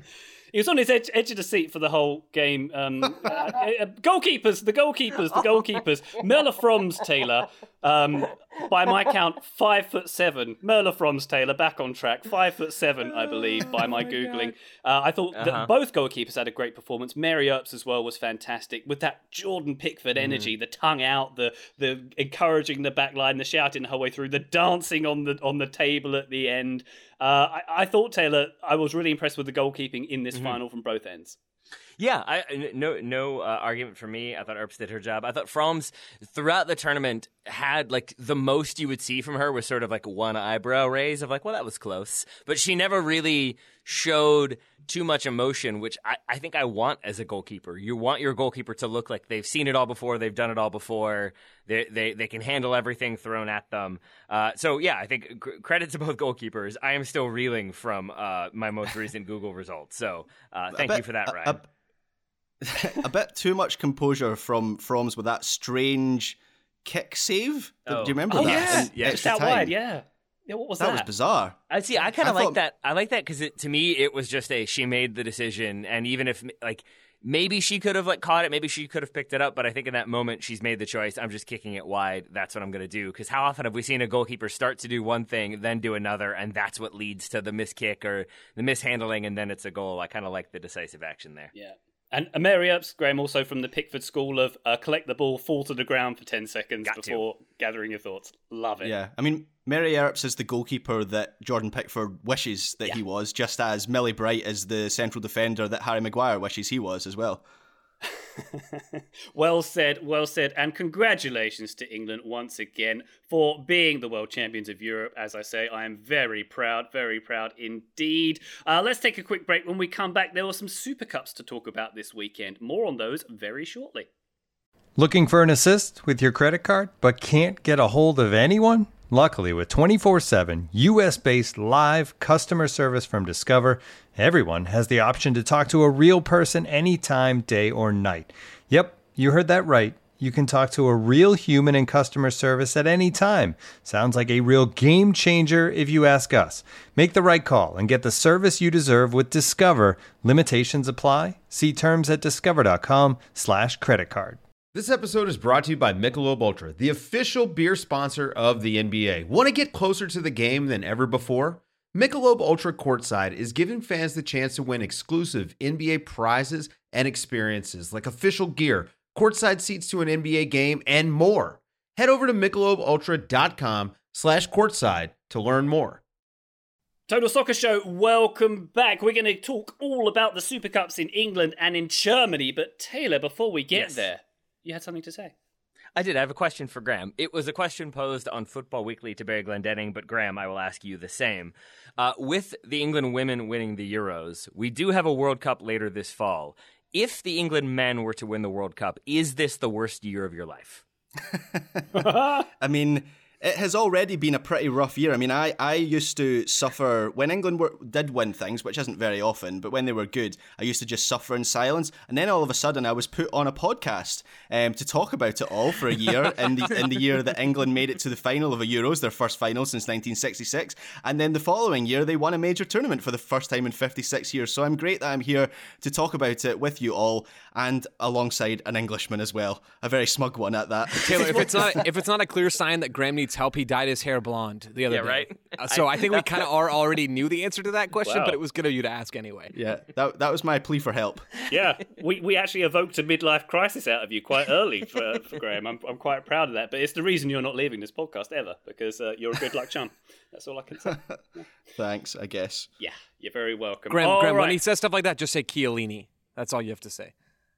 He was on his edge, edge of the seat for the whole game. Um, uh, uh, goalkeepers, the goalkeepers, the goalkeepers. Merle Froms, Taylor, um, by my count, five foot seven. Merle Froms, Taylor, back on track, five foot seven, I believe, by my googling. Uh, I thought Uh-huh. that both goalkeepers had a great performance. Mary Earps as well was fantastic with that Jordan Pickford energy, the tongue out, the the encouraging the back line, the shouting her way through, the dancing on the on the table at the end. Uh, I, I thought, Taylor, I was really impressed with the goalkeeping in this final from both ends. Yeah, I, no no uh, argument for me. I thought Earps did her job. I thought Froms, throughout the tournament, had like the most you would see from her was sort of like one eyebrow raise of like, well, that was close. But she never really showed too much emotion, which I, I think I want as a goalkeeper. You want your goalkeeper to look like they've seen it all before, they've done it all before, they they, they can handle everything thrown at them. Uh, so, yeah, I think c- credit to both goalkeepers. I am still reeling from uh, my most recent Google results. So uh, thank bit, you for that, a, Ryan. A, a bit too much composure from Froms with that strange kick save. Oh. Do you remember Oh, that? yeah. In Yeah. Just extra out time? wide, yeah. Yeah, what was that? That was bizarre. I see. I kind I of like thought- that. I like that because to me, it was just a she made the decision, and even if like maybe she could have like caught it, maybe she could have picked it up, but I think in that moment she's made the choice. I'm just kicking it wide. That's what I'm going to do. Because how often have we seen a goalkeeper start to do one thing, then do another, and that's what leads to the miskick or the mishandling, and then it's a goal. I kind of like the decisive action there. Yeah. And uh, Mary Earps, Graham, also from the Pickford School of uh, collect the ball, fall to the ground for ten seconds Got to. before gathering your thoughts. Love it. Yeah, I mean, Mary Earps is the goalkeeper that Jordan Pickford wishes that Yeah. he was, just as Millie Bright is the central defender that Harry Maguire wishes he was as well. Well said, well said. And congratulations to England once again for being the world champions of Europe. As I say, I am very proud, very proud indeed. Uh, let's take a quick break. When we come back, there were some Super Cups to talk about this weekend. More on those very shortly. Looking for an assist with your credit card, but can't get a hold of anyone? Luckily, with twenty-four seven U S-based live customer service from Discover, everyone has the option to talk to a real person anytime, day or night. Yep, you heard that right. You can talk to a real human in customer service at any time. Sounds like a real game changer if you ask us. Make the right call and get the service you deserve with Discover. Limitations apply. See terms at discover.com slash credit card. This episode is brought to you by Michelob Ultra, the official beer sponsor of the N B A. Want to get closer to the game than ever before? Michelob Ultra Courtside is giving fans the chance to win exclusive N B A prizes and experiences like official gear, courtside seats to an N B A game, and more. Head over to michelobultra.com slash courtside to learn more. Total Soccer Show, welcome back. We're going to talk all about the Super Cups in England and in Germany. But Taylor, before we get Yes. there, you had something to say. I did. I have a question for Graham. It was a question posed on Football Weekly to Barry Glendenning, but Graham, I will ask you the same. Uh, with the England women winning the Euros, we do have a World Cup later this fall. If the England men were to win the World Cup, is this the worst year of your life? I mean, it has already been a pretty rough year. I mean, I, I used to suffer when England were, did win things, which isn't very often, but when they were good, I used to just suffer in silence. And then all of a sudden, I was put on a podcast um, to talk about it all for a year in the in the year that England made it to the final of a Euros, their first final since nineteen sixty-six. And then the following year, they won a major tournament for the first time in fifty-six years. So I'm great that I'm here to talk about it with you all and alongside an Englishman as well. A very smug one at that. Taylor, if it's not if it's not a clear sign that Graham needs help, he dyed his hair blonde the other Yeah, day. right? Uh, so I think we kind of already knew the answer to that question, Wow. but it was good of you to ask anyway. Yeah, that, that was my plea for help. Yeah, we, we actually evoked a midlife crisis out of you quite early for, for Graham. I'm, I'm quite proud of that. But it's the reason you're not leaving this podcast ever, because uh, you're a good luck charm. That's all I can say. Thanks, I guess. Yeah, you're very welcome. Graham, All Graham right. when he says stuff like that, just say Chiellini. That's all you have to say.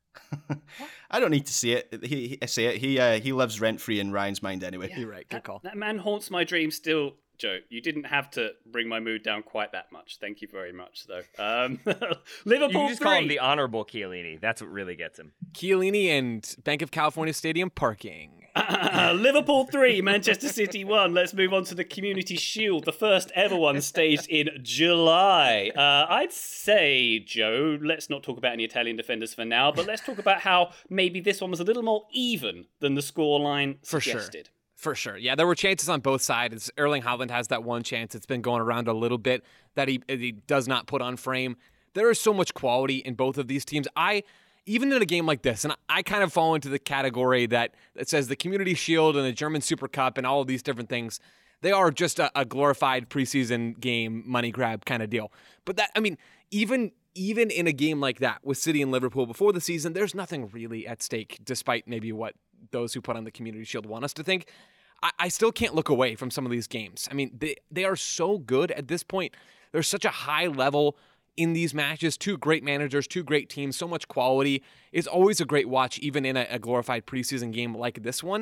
I don't need to see it. He, he I say it. He uh, he lives rent free in Ryan's mind anyway. You're right. Good call. That man haunts my dreams still, Joe. You didn't have to bring my mood down quite that much. Thank you very much, though. Um, You Liverpool can just three. call him the Honorable Chiellini. That's what really gets him. Chiellini and Bank of California Stadium parking. Liverpool three, Manchester City one. Let's move on to the Community Shield, the first ever one staged in July. Uh, I'd say, Joe, let's not talk about any Italian defenders for now, but let's talk about how maybe this one was a little more even than the scoreline For sure. suggested. For sure. Yeah, there were chances on both sides. Erling Haaland has that one chance. It's been going around a little bit that he, he does not put on frame. There is so much quality in both of these teams. I, even in a game like this, and I kind of fall into the category that, that says the Community Shield and the German Super Cup and all of these different things, they are just a, a glorified preseason game, money grab kind of deal. But that, I mean, even even in a game like that with City and Liverpool before the season, there's nothing really at stake, despite maybe what those who put on the Community Shield want us to think. I, I still can't look away from some of these games. I mean, they, they are so good at this point. There's such a high level in these matches. Two great managers, two great teams, so much quality. It's always a great watch, even in a, a glorified preseason game like this one.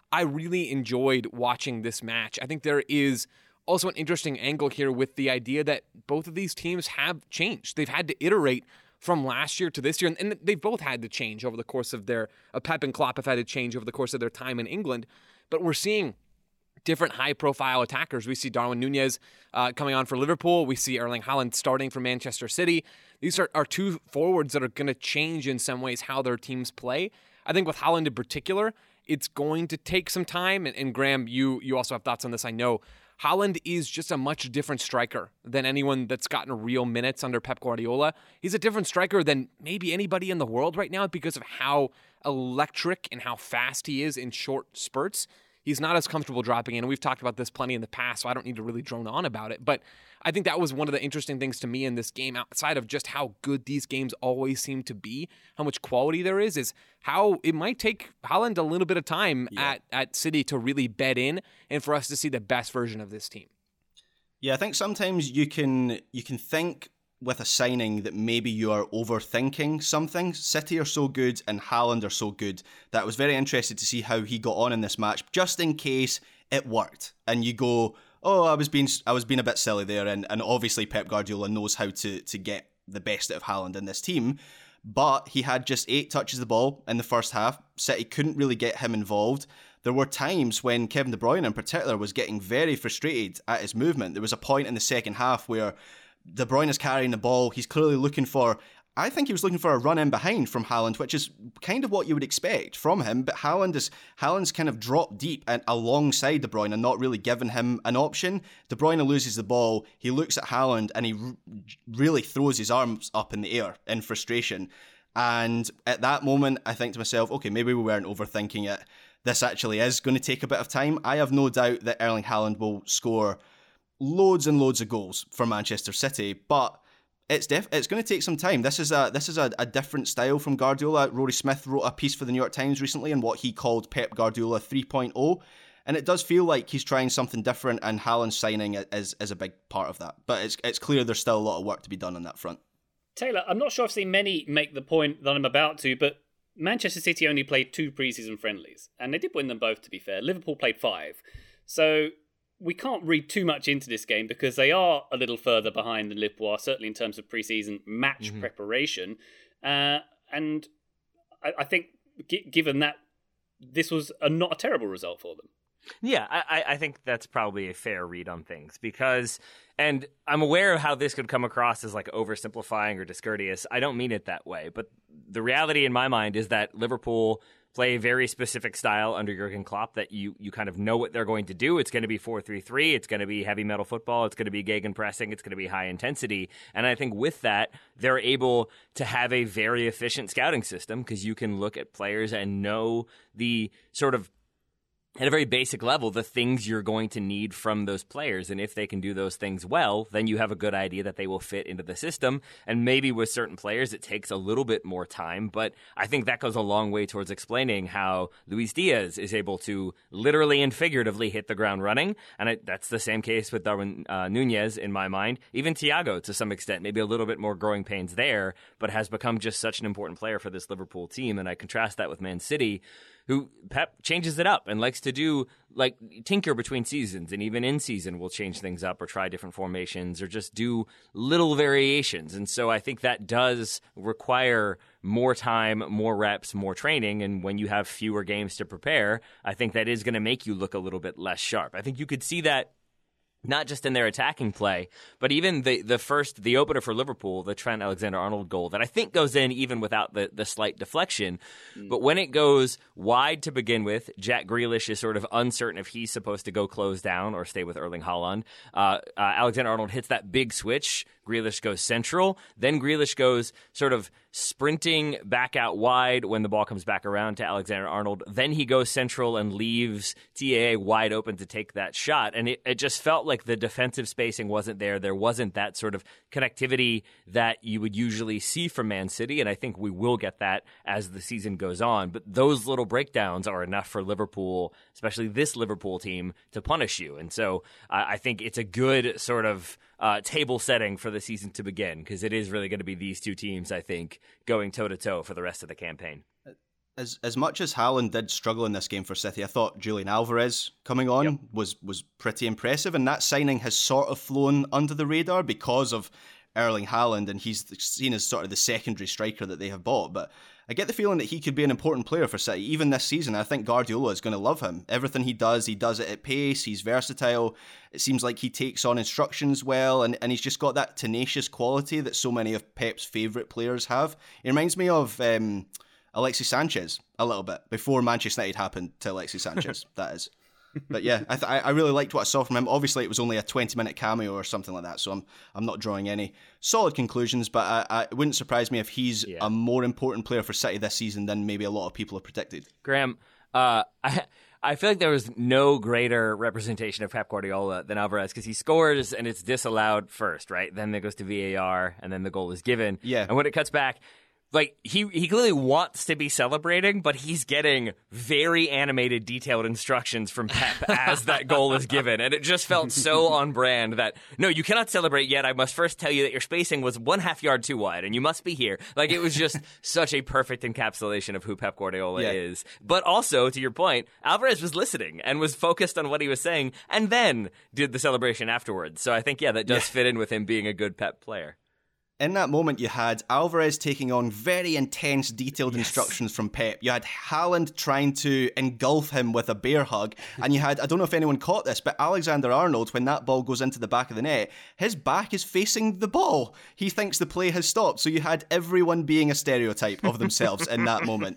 I really enjoyed watching this match. I think there is also an interesting angle here with the idea that both of these teams have changed. They've had to iterate from last year to this year, and, and they've both had to change over the course of their, uh, Pep and Klopp have had to change over the course of their time in England, but we're seeing different high-profile attackers. We see Darwin Núñez uh, coming on for Liverpool. We see Erling Haaland starting for Manchester City. These are, are two forwards that are going to change in some ways how their teams play. I think with Haaland in particular, it's going to take some time. And, and Graham, you you also have thoughts on this, I know. Haaland is just a much different striker than anyone that's gotten real minutes under Pep Guardiola. He's a different striker than maybe anybody in the world right now because of how electric and how fast he is in short spurts. He's not as comfortable dropping in, and we've talked about this plenty in the past, so I don't need to really drone on about it. But I think that was one of the interesting things to me in this game, outside of just how good these games always seem to be, how much quality there is, is how it might take Haaland a little bit of time yeah. at, at City to really bed in and for us to see the best version of this team. Yeah, I think sometimes you can you can think with a signing that maybe you are overthinking something. City are so good and Haaland are so good that I was very interested to see how he got on in this match, just in case it worked. And you go, oh, I was being I was being a bit silly there, and, and obviously Pep Guardiola knows how to, to get the best out of Haaland in this team. But he had just eight touches of the ball in the first half. City couldn't really get him involved. There were times when Kevin De Bruyne in particular was getting very frustrated at his movement. There was a point in the second half where De Bruyne is carrying the ball. He's clearly looking for, I think he was looking for a run in behind from Haaland, which is kind of what you would expect from him. But Haaland is Haaland's kind of dropped deep and alongside De Bruyne and not really given him an option. De Bruyne loses the ball. He looks at Haaland and he r- really throws his arms up in the air in frustration. And at that moment, I think to myself, okay, maybe we weren't overthinking it. This actually is going to take a bit of time. I have no doubt that Erling Haaland will score loads and loads of goals for Manchester City, but it's def- it's going to take some time. This is a this is a, a different style from Guardiola. Rory Smith wrote a piece for the New York Times recently on what he called Pep Guardiola three point oh, and it does feel like he's trying something different, and Haaland's signing is is a big part of that. But it's it's clear there's still a lot of work to be done on that front. Taylor, I'm not sure I've seen many make the point that I'm about to, but Manchester City only played two pre-season friendlies, and they did win them both, to be fair. Liverpool played five. So we can't read too much into this game because they are a little further behind than Liverpool are, certainly in terms of pre-season match mm-hmm. preparation. Uh, and I, I think, g- given that, this was a, not a terrible result for them. Yeah, I, I think that's probably a fair read on things because, and I'm aware of how this could come across as like oversimplifying or discourteous. I don't mean it that way, but the reality in my mind is that Liverpool play a very specific style under Jurgen Klopp that you you kind of know what they're going to do. It's going to be four three three. It's going to be heavy metal football. It's going to be gegenpressing. It's going to be high intensity. And I think with that, they're able to have a very efficient scouting system because you can look at players and know the sort of, at a very basic level, the things you're going to need from those players. And if they can do those things well, then you have a good idea that they will fit into the system. And maybe with certain players, it takes a little bit more time. But I think that goes a long way towards explaining how Luis Diaz is able to literally and figuratively hit the ground running. And I, that's the same case with Darwin uh, Núñez in my mind. Even Thiago, to some extent, maybe a little bit more growing pains there, but has become just such an important player for this Liverpool team. And I contrast that with Man City, who Pep changes it up and likes to do, like, tinker between seasons, and even in season will change things up or try different formations or just do little variations. And so I think that does require more time, more reps, more training. And when you have fewer games to prepare, I think that is going to make you look a little bit less sharp. I think you could see that not just in their attacking play, but even the the first, the opener for Liverpool, the Trent Alexander-Arnold goal that I think goes in even without the, the slight deflection. Mm. But when it goes wide to begin with, Jack Grealish is sort of uncertain if he's supposed to go close down or stay with Erling Haaland. Uh, uh, Alexander-Arnold hits that big switch. Grealish goes central. Then Grealish goes sort of sprinting back out wide when the ball comes back around to Alexander-Arnold. Then he goes central and leaves T A A wide open to take that shot. And it, it just felt like the defensive spacing wasn't there. There wasn't that sort of connectivity that you would usually see from Man City. And I think we will get that as the season goes on. But those little breakdowns are enough for Liverpool, especially this Liverpool team, to punish you. And so uh, I think it's a good sort of Uh, table setting for the season to begin, because it is really going to be these two teams, I think, going toe-to-toe for the rest of the campaign. As as much as Haaland did struggle in this game for City, I thought Julian Alvarez coming on yep. was was pretty impressive, and that signing has sort of flown under the radar because of Erling Haaland, and he's seen as sort of the secondary striker that they have bought. But I get the feeling that he could be an important player for City, even this season. I think Guardiola is going to love him. Everything he does, he does it at pace, he's versatile. It seems like he takes on instructions well, and, and he's just got that tenacious quality that so many of Pep's favourite players have. It reminds me of... Um, Alexis Sanchez a little bit before Manchester United happened to Alexis Sanchez, that is. But yeah, I, th- I really liked what I saw from him. Obviously, it was only a twenty-minute cameo or something like that, so I'm I'm not drawing any solid conclusions, but I, I, it wouldn't surprise me if he's yeah. a more important player for City this season than maybe a lot of people have predicted. Graham, uh, I I feel like there was no greater representation of Pep Guardiola than Alvarez, because he scores and it's disallowed first, right? Then it goes to V A R, and then the goal is given. Yeah. And when it cuts back... Like, he, he clearly wants to be celebrating, but he's getting very animated, detailed instructions from Pep as that goal is given. And it just felt so on brand that, no, you cannot celebrate yet. I must first tell you that your spacing was one half yard too wide, and you must be here. Like, it was just such a perfect encapsulation of who Pep Guardiola yeah. is. But also, to your point, Alvarez was listening and was focused on what he was saying, and then did the celebration afterwards. So I think, yeah, that does yeah. fit in with him being a good Pep player. In that moment, you had Alvarez taking on very intense, detailed yes. instructions from Pep. You had Haaland trying to engulf him with a bear hug. And you had, I don't know if anyone caught this, but Alexander-Arnold, when that ball goes into the back of the net, his back is facing the ball. He thinks the play has stopped. So you had everyone being a stereotype of themselves in that moment.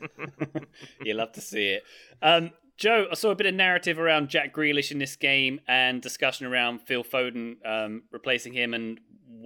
You love to see it. Um, Joe, I saw a bit of narrative around Jack Grealish in this game and discussion around Phil Foden um, replacing him, and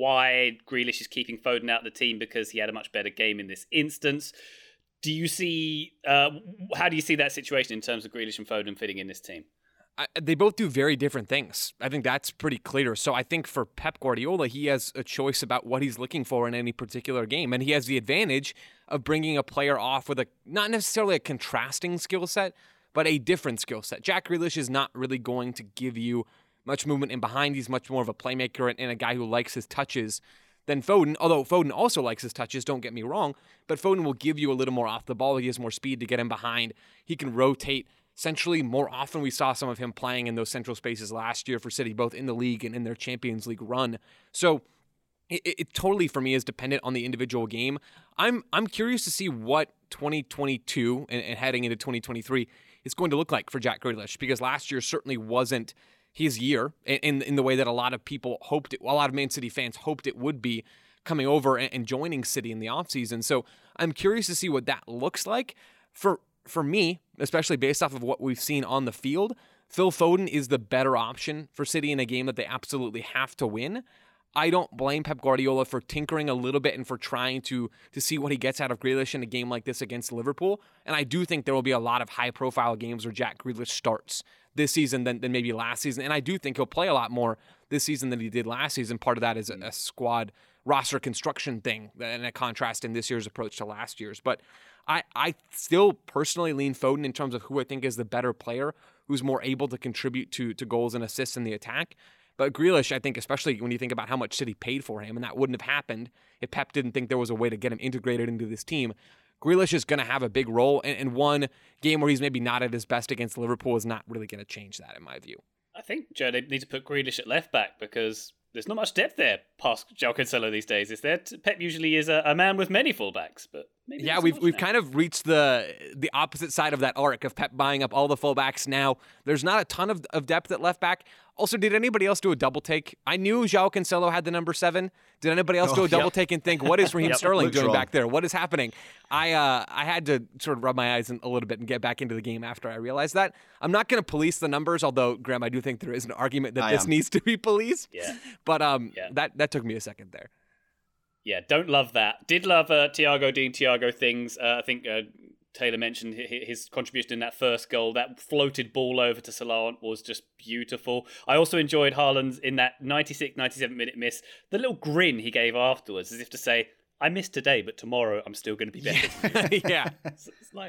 why Grealish is keeping Foden out of the team because he had a much better game in this instance. Do you see, uh, how do you see that situation in terms of Grealish and Foden fitting in this team? I, they both do very different things. I think that's pretty clear. So I think for Pep Guardiola, he has a choice about what he's looking for in any particular game. And he has the advantage of bringing a player off with a not necessarily a contrasting skill set, but a different skill set. Jack Grealish is not really going to give you much movement in behind. He's much more of a playmaker and a guy who likes his touches than Foden, although Foden also likes his touches, don't get me wrong, but Foden will give you a little more off the ball. He has more speed to get him behind. He can rotate centrally more often. We saw some of him playing in those central spaces last year for City, both in the league and in their Champions League run. So it, it totally, for me, is dependent on the individual game. I'm I'm curious to see what twenty twenty-two and, and heading into twenty twenty-three is going to look like for Jack Grealish, because last year certainly wasn't his year in in the way that a lot of people hoped it, a lot of Man City fans hoped it would be, coming over and, and joining City in the offseason. So I'm curious to see what that looks like. For for me, especially based off of what we've seen on the field, Phil Foden is the better option for City in a game that they absolutely have to win. I don't blame Pep Guardiola for tinkering a little bit and for trying to to see what he gets out of Grealish in a game like this against Liverpool. And I do think there will be a lot of high-profile games where Jack Grealish starts this season than, than maybe last season. And I do think he'll play a lot more this season than he did last season. Part of that is a, a squad roster construction thing and a contrast in this year's approach to last year's. But I, I still personally lean Foden in terms of who I think is the better player, who's more able to contribute to, to goals and assists in the attack. But Grealish, I think, especially when you think about how much City paid for him, and that wouldn't have happened if Pep didn't think there was a way to get him integrated into this team. Grealish is going to have a big role, and, and one game where he's maybe not at his best against Liverpool is not really going to change that, in my view. I think, Joe, they need to put Grealish at left back because there's not much depth there past João Cancelo these days, is there? Pep usually is a, a man with many fullbacks, but maybe yeah, we've we've now. kind of reached the the opposite side of that arc of Pep buying up all the fullbacks now. There's not a ton of, of depth at left back. Also, did anybody else do a double take? I knew João Cancelo had the number seven. Did anybody else oh, do a double yep. take and think, what is Raheem yep. Sterling doing wrong. back there? What is happening? I uh, I had to sort of rub my eyes in a little bit and get back into the game after I realized that. I'm not going to police the numbers, although, Graham, I do think there is an argument that I this am. needs to be policed. Yeah. But um, yeah. that, that took me a second there. Yeah, don't love that. Did love uh, Thiago doing Thiago things. Uh, I think uh, Taylor mentioned his contribution in that first goal. That floated ball over to Salah was just beautiful. I also enjoyed Haaland's in that ninety-six, ninety-seven minute miss. The little grin he gave afterwards, as if to say, I missed today, but tomorrow I'm still going to be better. Yeah. It's, it's like,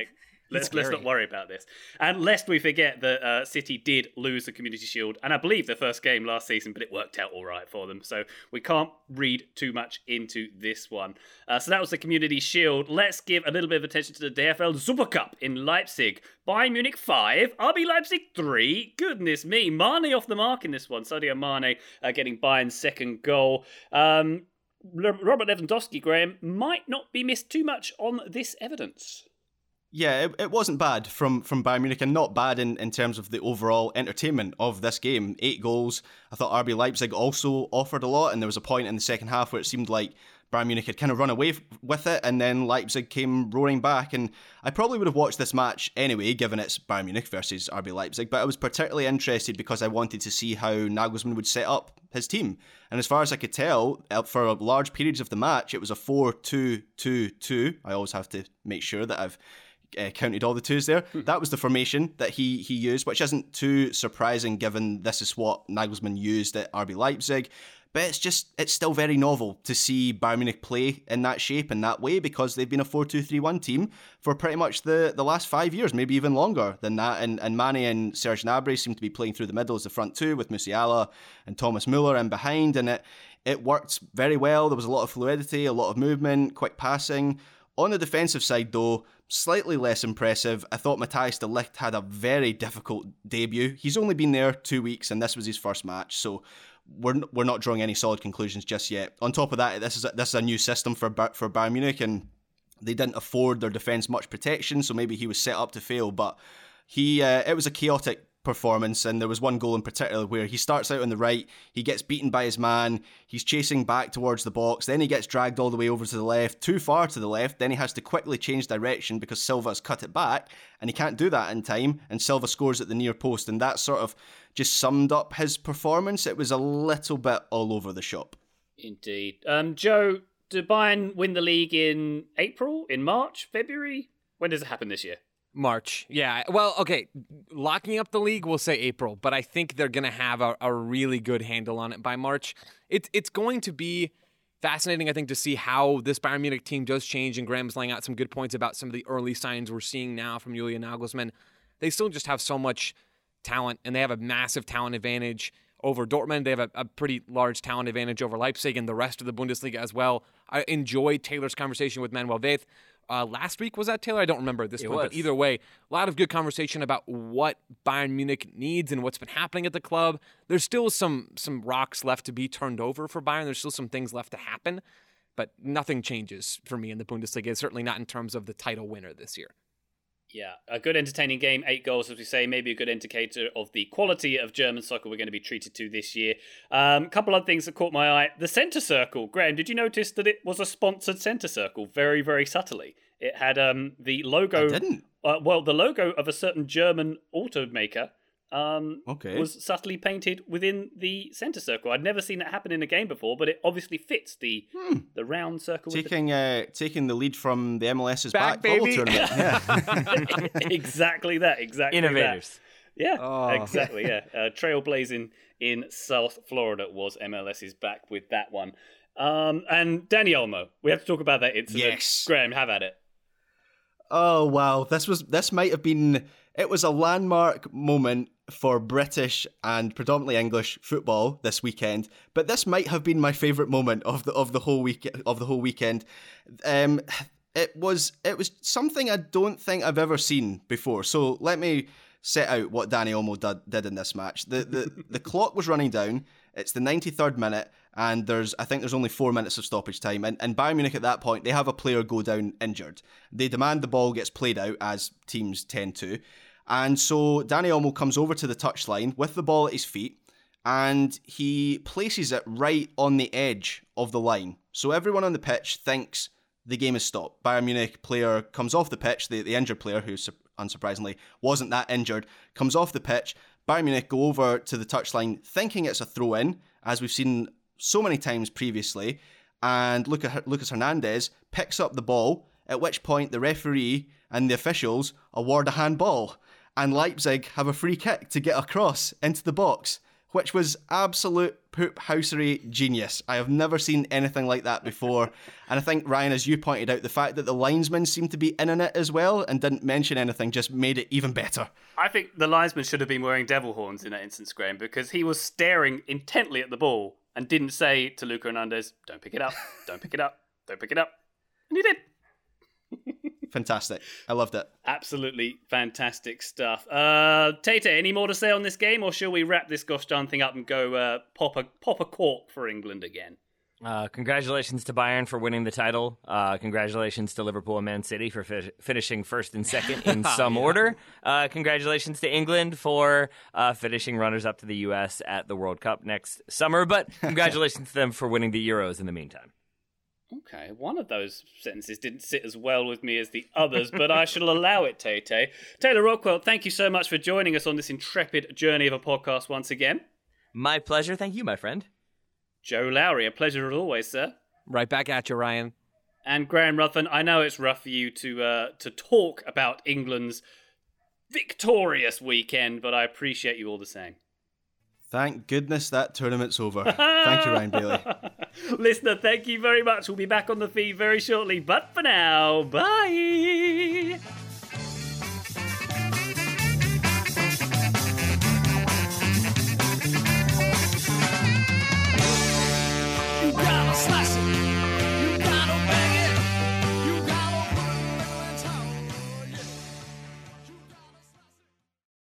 Let's let's not worry about this. And lest we forget that uh, City did lose the Community Shield, and I believe their first game last season, but it worked out all right for them. So we can't read too much into this one. Uh, so that was the Community Shield. Let's give a little bit of attention to the D F L Super Cup in Leipzig. Bayern Munich five, R B Leipzig three. Goodness me, Mane off the mark in this one. Sadio Mane uh, getting Bayern's second goal. Um, Robert Lewandowski, Graham, might not be missed too much on this evidence. Yeah, it, it wasn't bad from, from Bayern Munich, and not bad in, in terms of the overall entertainment of this game. Eight goals. I thought R B Leipzig also offered a lot, and there was a point in the second half where it seemed like Bayern Munich had kind of run away f- with it, and then Leipzig came roaring back. And I probably would have watched this match anyway, given it's Bayern Munich versus R B Leipzig, but I was particularly interested because I wanted to see how Nagelsmann would set up his team. And as far as I could tell, for large periods of the match, it was a four two two two. I always have to make sure that I've Uh, counted all the twos there. That was the formation that he he used, which isn't too surprising given this is what Nagelsmann used at R B Leipzig. But it's just, it's still very novel to see Bayern Munich play in that shape and that way, because they've been a four two three one team for pretty much the, the last five years, maybe even longer than that. And, and Mane and Serge Gnabry seem to be playing through the middle as the front two, with Musiala and Thomas Müller in behind. And it, it worked very well. There was a lot of fluidity, a lot of movement, quick passing. On the defensive side, though, slightly less impressive. I thought Matthijs de Ligt had a very difficult debut. He's only been there two weeks, and this was his first match, so we're we're not drawing any solid conclusions just yet. On top of that, this is a, this is a new system for for Bayern Munich, and they didn't afford their defence much protection, so maybe he was set up to fail. But he uh, it was a chaotic performance, and there was one goal in particular where he starts out on the right, he gets beaten by his man, he's chasing back towards the box, then he gets dragged all the way over to the left, too far to the left, then he has to quickly change direction because Silva's cut it back, and he can't do that in time, and Silva scores at the near post, and that sort of just summed up his performance. It was a little bit all over the shop. Indeed. Um, Joe, did Bayern win the league in April, in March, February? When does it happen this year? March. Yeah. Well, okay. Locking up the league, we'll say April, but I think they're going to have a, a really good handle on it by March. It's it's going to be fascinating, I think, to see how this Bayern Munich team does change, and Graham's laying out some good points about some of the early signs we're seeing now from Julian Nagelsmann. They still just have so much talent, and they have a massive talent advantage over Dortmund. They have a, a pretty large talent advantage over Leipzig and the rest of the Bundesliga as well. I enjoyed Taylor's conversation with Manuel Veth. Uh, last week, was that Taylor? I don't remember at this it point, was. But either way, a lot of good conversation about what Bayern Munich needs and what's been happening at the club. There's still some some rocks left to be turned over for Bayern. There's still some things left to happen, but nothing changes for me in the Bundesliga, certainly not in terms of the title winner this year. Yeah, a good entertaining game, eight goals, as we say, maybe a good indicator of the quality of German soccer we're going to be treated to this year. A um, couple of things that caught my eye. The centre circle. Graham, did you notice that it was a sponsored centre circle very, very subtly? It had um, the logo... I didn't. Uh, well, the logo of a certain German automaker um, okay. was subtly painted within the centre circle. I'd never seen that happen in a game before, but it obviously fits the hmm. the round circle. Taking uh, taking the lead from the MLS's Back, back, baby. bubble tournament. Yeah. Exactly that. Exactly Innovators. That. Yeah, Oh. exactly. Yeah, uh, trailblazing in South Florida was MLS's back with that one. Um, and Dani Olmo, we have to talk about that incident. Yes. Graham, have at it. Oh wow, this was this might have been it was a landmark moment for British and predominantly English football this weekend, but this might have been my favourite moment of the of the whole week of the whole weekend. Um, it was it was something I don't think I've ever seen before. So let me set out what Dani Olmo did, did in this match. The the the clock was running down. It's the ninety-third minute, and there's I think there's only four minutes of stoppage time. And, and Bayern Munich at that point, they have a player go down injured. They demand the ball gets played out, as teams tend to. And so Dani Olmo comes over to the touchline with the ball at his feet, and he places it right on the edge of the line. So everyone on the pitch thinks the game is stopped. Bayern Munich player comes off the pitch, the, the injured player, who unsurprisingly wasn't that injured, comes off the pitch. Bayern Munich go over to the touchline thinking it's a throw-in, as we've seen so many times previously, and Lucas Hernandez picks up the ball, at which point the referee and the officials award a handball, and Leipzig have a free kick to get across into the box. which was absolute poop housery genius. I have never seen anything like that before. And I think, Ryan, as you pointed out, the fact that the linesman seemed to be in on it as well and didn't mention anything just made it even better. I think the linesman should have been wearing devil horns in that instance, Graham, because he was staring intently at the ball and didn't say to Luca Hernandez, don't pick it up, don't pick it up, don't pick it up. And he did. Fantastic. I loved it. Absolutely fantastic stuff. Uh, Tate, any more to say on this game, or shall we wrap this gosh darn thing up and go uh, pop a pop a cork for England again? Uh, congratulations to Bayern for winning the title. Uh, congratulations to Liverpool and Man City for fi- finishing first and second in some yeah. order. Uh, congratulations to England for uh, finishing runners-up to the U S at the World Cup next summer. But congratulations to them for winning the Euros in the meantime. Okay, one of those sentences didn't sit as well with me as the others, but I shall allow it, Tay-Tay. Taylor Rockwell, thank you so much for joining us on this intrepid journey of a podcast once again. My pleasure. Thank you, my friend. Joe Lowry, a pleasure as always, sir. Right back at you, Ryan. And Graham Ruthven, I know it's rough for you to uh, to talk about England's victorious weekend, but I appreciate you all the same. Thank goodness that tournament's over. Thank you, Ryan Bailey. Listener, thank you very much. We'll be back on the feed very shortly. But for now, bye.